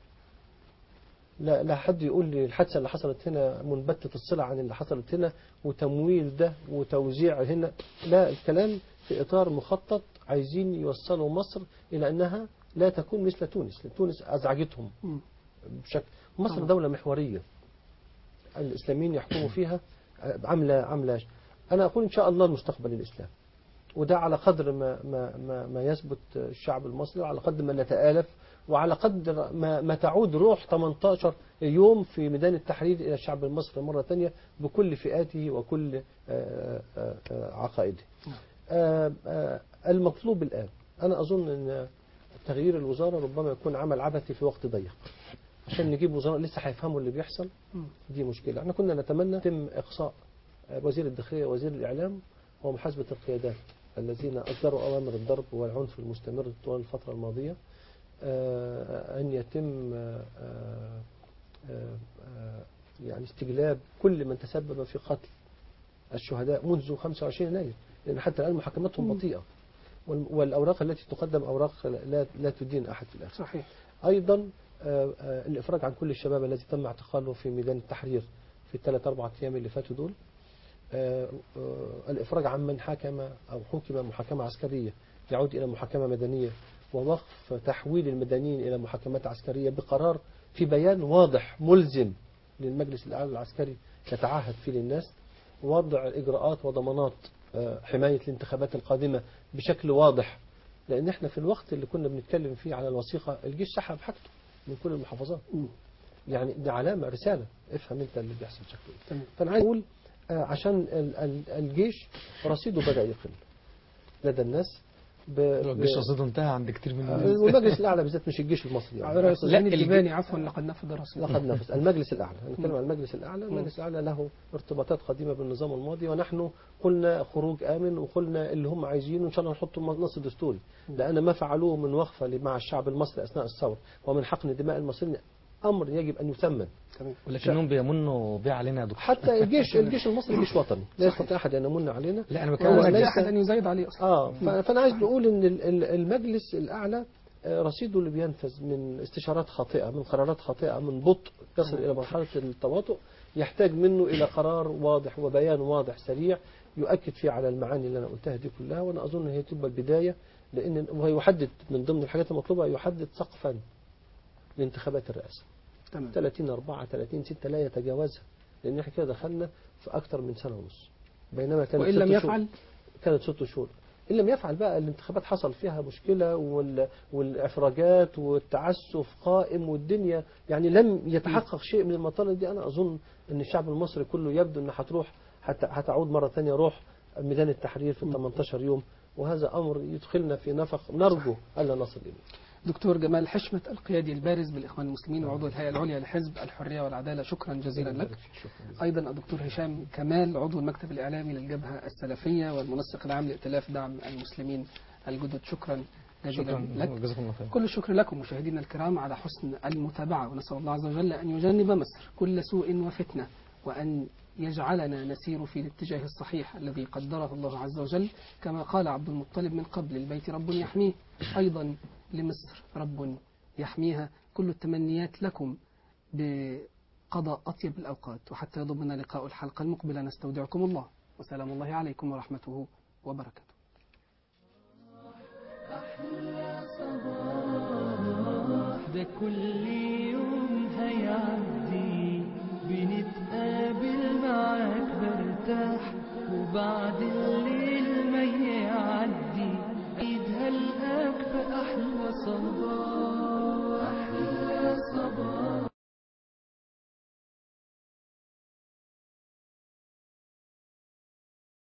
لا حد يقول لي الحادثة اللي حصلت هنا منبتة الصلة عن اللي حصلت هنا وتمويل ده وتوزيع هنا. لا، الكلام في إطار مخطط. عايزين يوصلوا مصر إلى أنها لا تكون مثل تونس. تونس أزعجتهم بشكل. مصر دولة محورية الإسلاميين يحكموا فيها، عاملة. أنا أقول إن شاء الله المستقبل الإسلام، وده على قدر ما يثبت الشعب المصري، وعلى قدر ما نتآلف، وعلى قدر ما تعود روح 18 يوم في ميدان التحرير إلى الشعب المصري مرة ثانية بكل فئاته وكل عقائده. المطلوب الآن، أنا أظن أن تغيير الوزارة ربما يكون عمل عبثي في وقت ضيق، عشان نجيب وزراء لسه هيفهموا اللي بيحصل. دي مشكلة. احنا كنا نتمنى يتم إقصاء وزير الداخلية ووزير الإعلام هو محاسبة القيادات الذين أصدروا أوامر الضرب والعنف المستمر طوال الفترة الماضية، أن يتم يعني استجلاب كل من تسبب في قتل الشهداء منذ 25 يناير، لأن حتى الآن محاكمتهم بطيئة، والأوراق التي تقدم أوراق لا تدين أحد في الآخر. صحيح. أيضا الإفراج عن كل الشباب الذي تم اعتقاله في ميدان التحرير في ال3-4 أيام اللي فاتوا دول. الإفراج عن من حكم أو حكم محاكمة عسكرية يعود إلى محاكمة مدنية، ووقف تحويل المدنيين إلى محاكمات عسكرية بقرار في بيان واضح ملزم للمجلس الأعلى العسكري يتعهد فيه للناس، وضع إجراءات وضمانات حماية الانتخابات القادمة بشكل واضح. لأن احنا في الوقت اللي كنا بنتكلم فيه على الوثيقة الجيش سحب حاجته من كل المحافظات. يعني ده علامة رسالة، افهم انت اللي بيحصل شكله. فأنا عايز أقول عشان الجيش رصيده بدأ يقل لدى الناس. الجيش رصيده انتهى عند كتير من الناس. والمجلس الأعلى بالذات، مش الجيش المصري يعني. لا الجباني عفوا لقد نفذ رصيده. لقد نفذ المجلس الأعلى. نتكلم عن المجلس الأعلى. المجلس الأعلى له ارتباطات قديمة بالنظام الماضي، ونحن قلنا خروج آمن، وقلنا اللي هم عايزينه وإن شاء الله نحطه نص دستوري، لأن ما فعلوه من وقفة مع الشعب المصري أثناء الثورة ومن حقن دماء المصريين أمر يجب أن يثمن. ولكنهم بيمنوا بيه علينا يا دكتور. حتى الجيش المصري جيش وطني، لا يستطيع أحد أن يمن علينا. لا أنا بتكلم لا أحد أن يزايد عليه أصلا. فأنا عايز نقول إن المجلس الأعلى رصيده اللي بينفذ من استشارات خاطئة، من قرارات خاطئة، من بطء يصل إلى مرحلة التباطؤ، يحتاج منه إلى قرار واضح وبيان واضح سريع يؤكد فيه على المعاني اللي أنا قلتها دي كلها. وأنا أظن هي تبقى البداية، لأن ويحدد من ضمن الحاجات المطلوبة يحدد سقفا لانتخابات الرئاسة. 30/4 30/6 لا يتجاوزها، لأن احنا كده دخلنا في أكثر من سنة ونص، بينما كانت وإن لم يفعل كانت 6 شهور. إن لم يفعل بقى الانتخابات حصل فيها مشكلة والإفراجات والتعسف قائم والدنيا، يعني لم يتحقق شيء من المطالب دي. أنا أظن أن الشعب المصري كله يبدو أنه هتعود مرة ثانية روح ميدان التحرير في 18 يوم، وهذا أمر يدخلنا في نفق نرجو ألا نصل إليه. دكتور جمال حشمة، القيادي البارز بالإخوان المسلمين وعضو الهيئة العليا لحزب الحرية والعدالة، شكرا جزيلا لك. أيضا الدكتور هشام كمال، عضو المكتب الإعلامي للجبهة السلفية والمنسق العام لائتلاف دعم المسلمين الجدد، شكرا جزيلا لك. كل الشكر لكم مشاهدينا الكرام على حسن المتابعة، ونسأل الله عز وجل أن يجنب مصر كل سوء وفتنة، وأن يجعلنا نسير في الاتجاه الصحيح الذي قدره الله عز وجل، كما قال عبد المطلب من قبل: البيت رب يحميه، أيضا لمصر رب يحميها. كل التمنيات لكم بقضاء أطيب الأوقات، وحتى يضمنا لقاء الحلقة المقبلة نستودعكم الله، وسلام الله عليكم ورحمته وبركاته. أحلى صباح ده كل يوم هيعدي، بنتقابل معاك برتاح، وبعد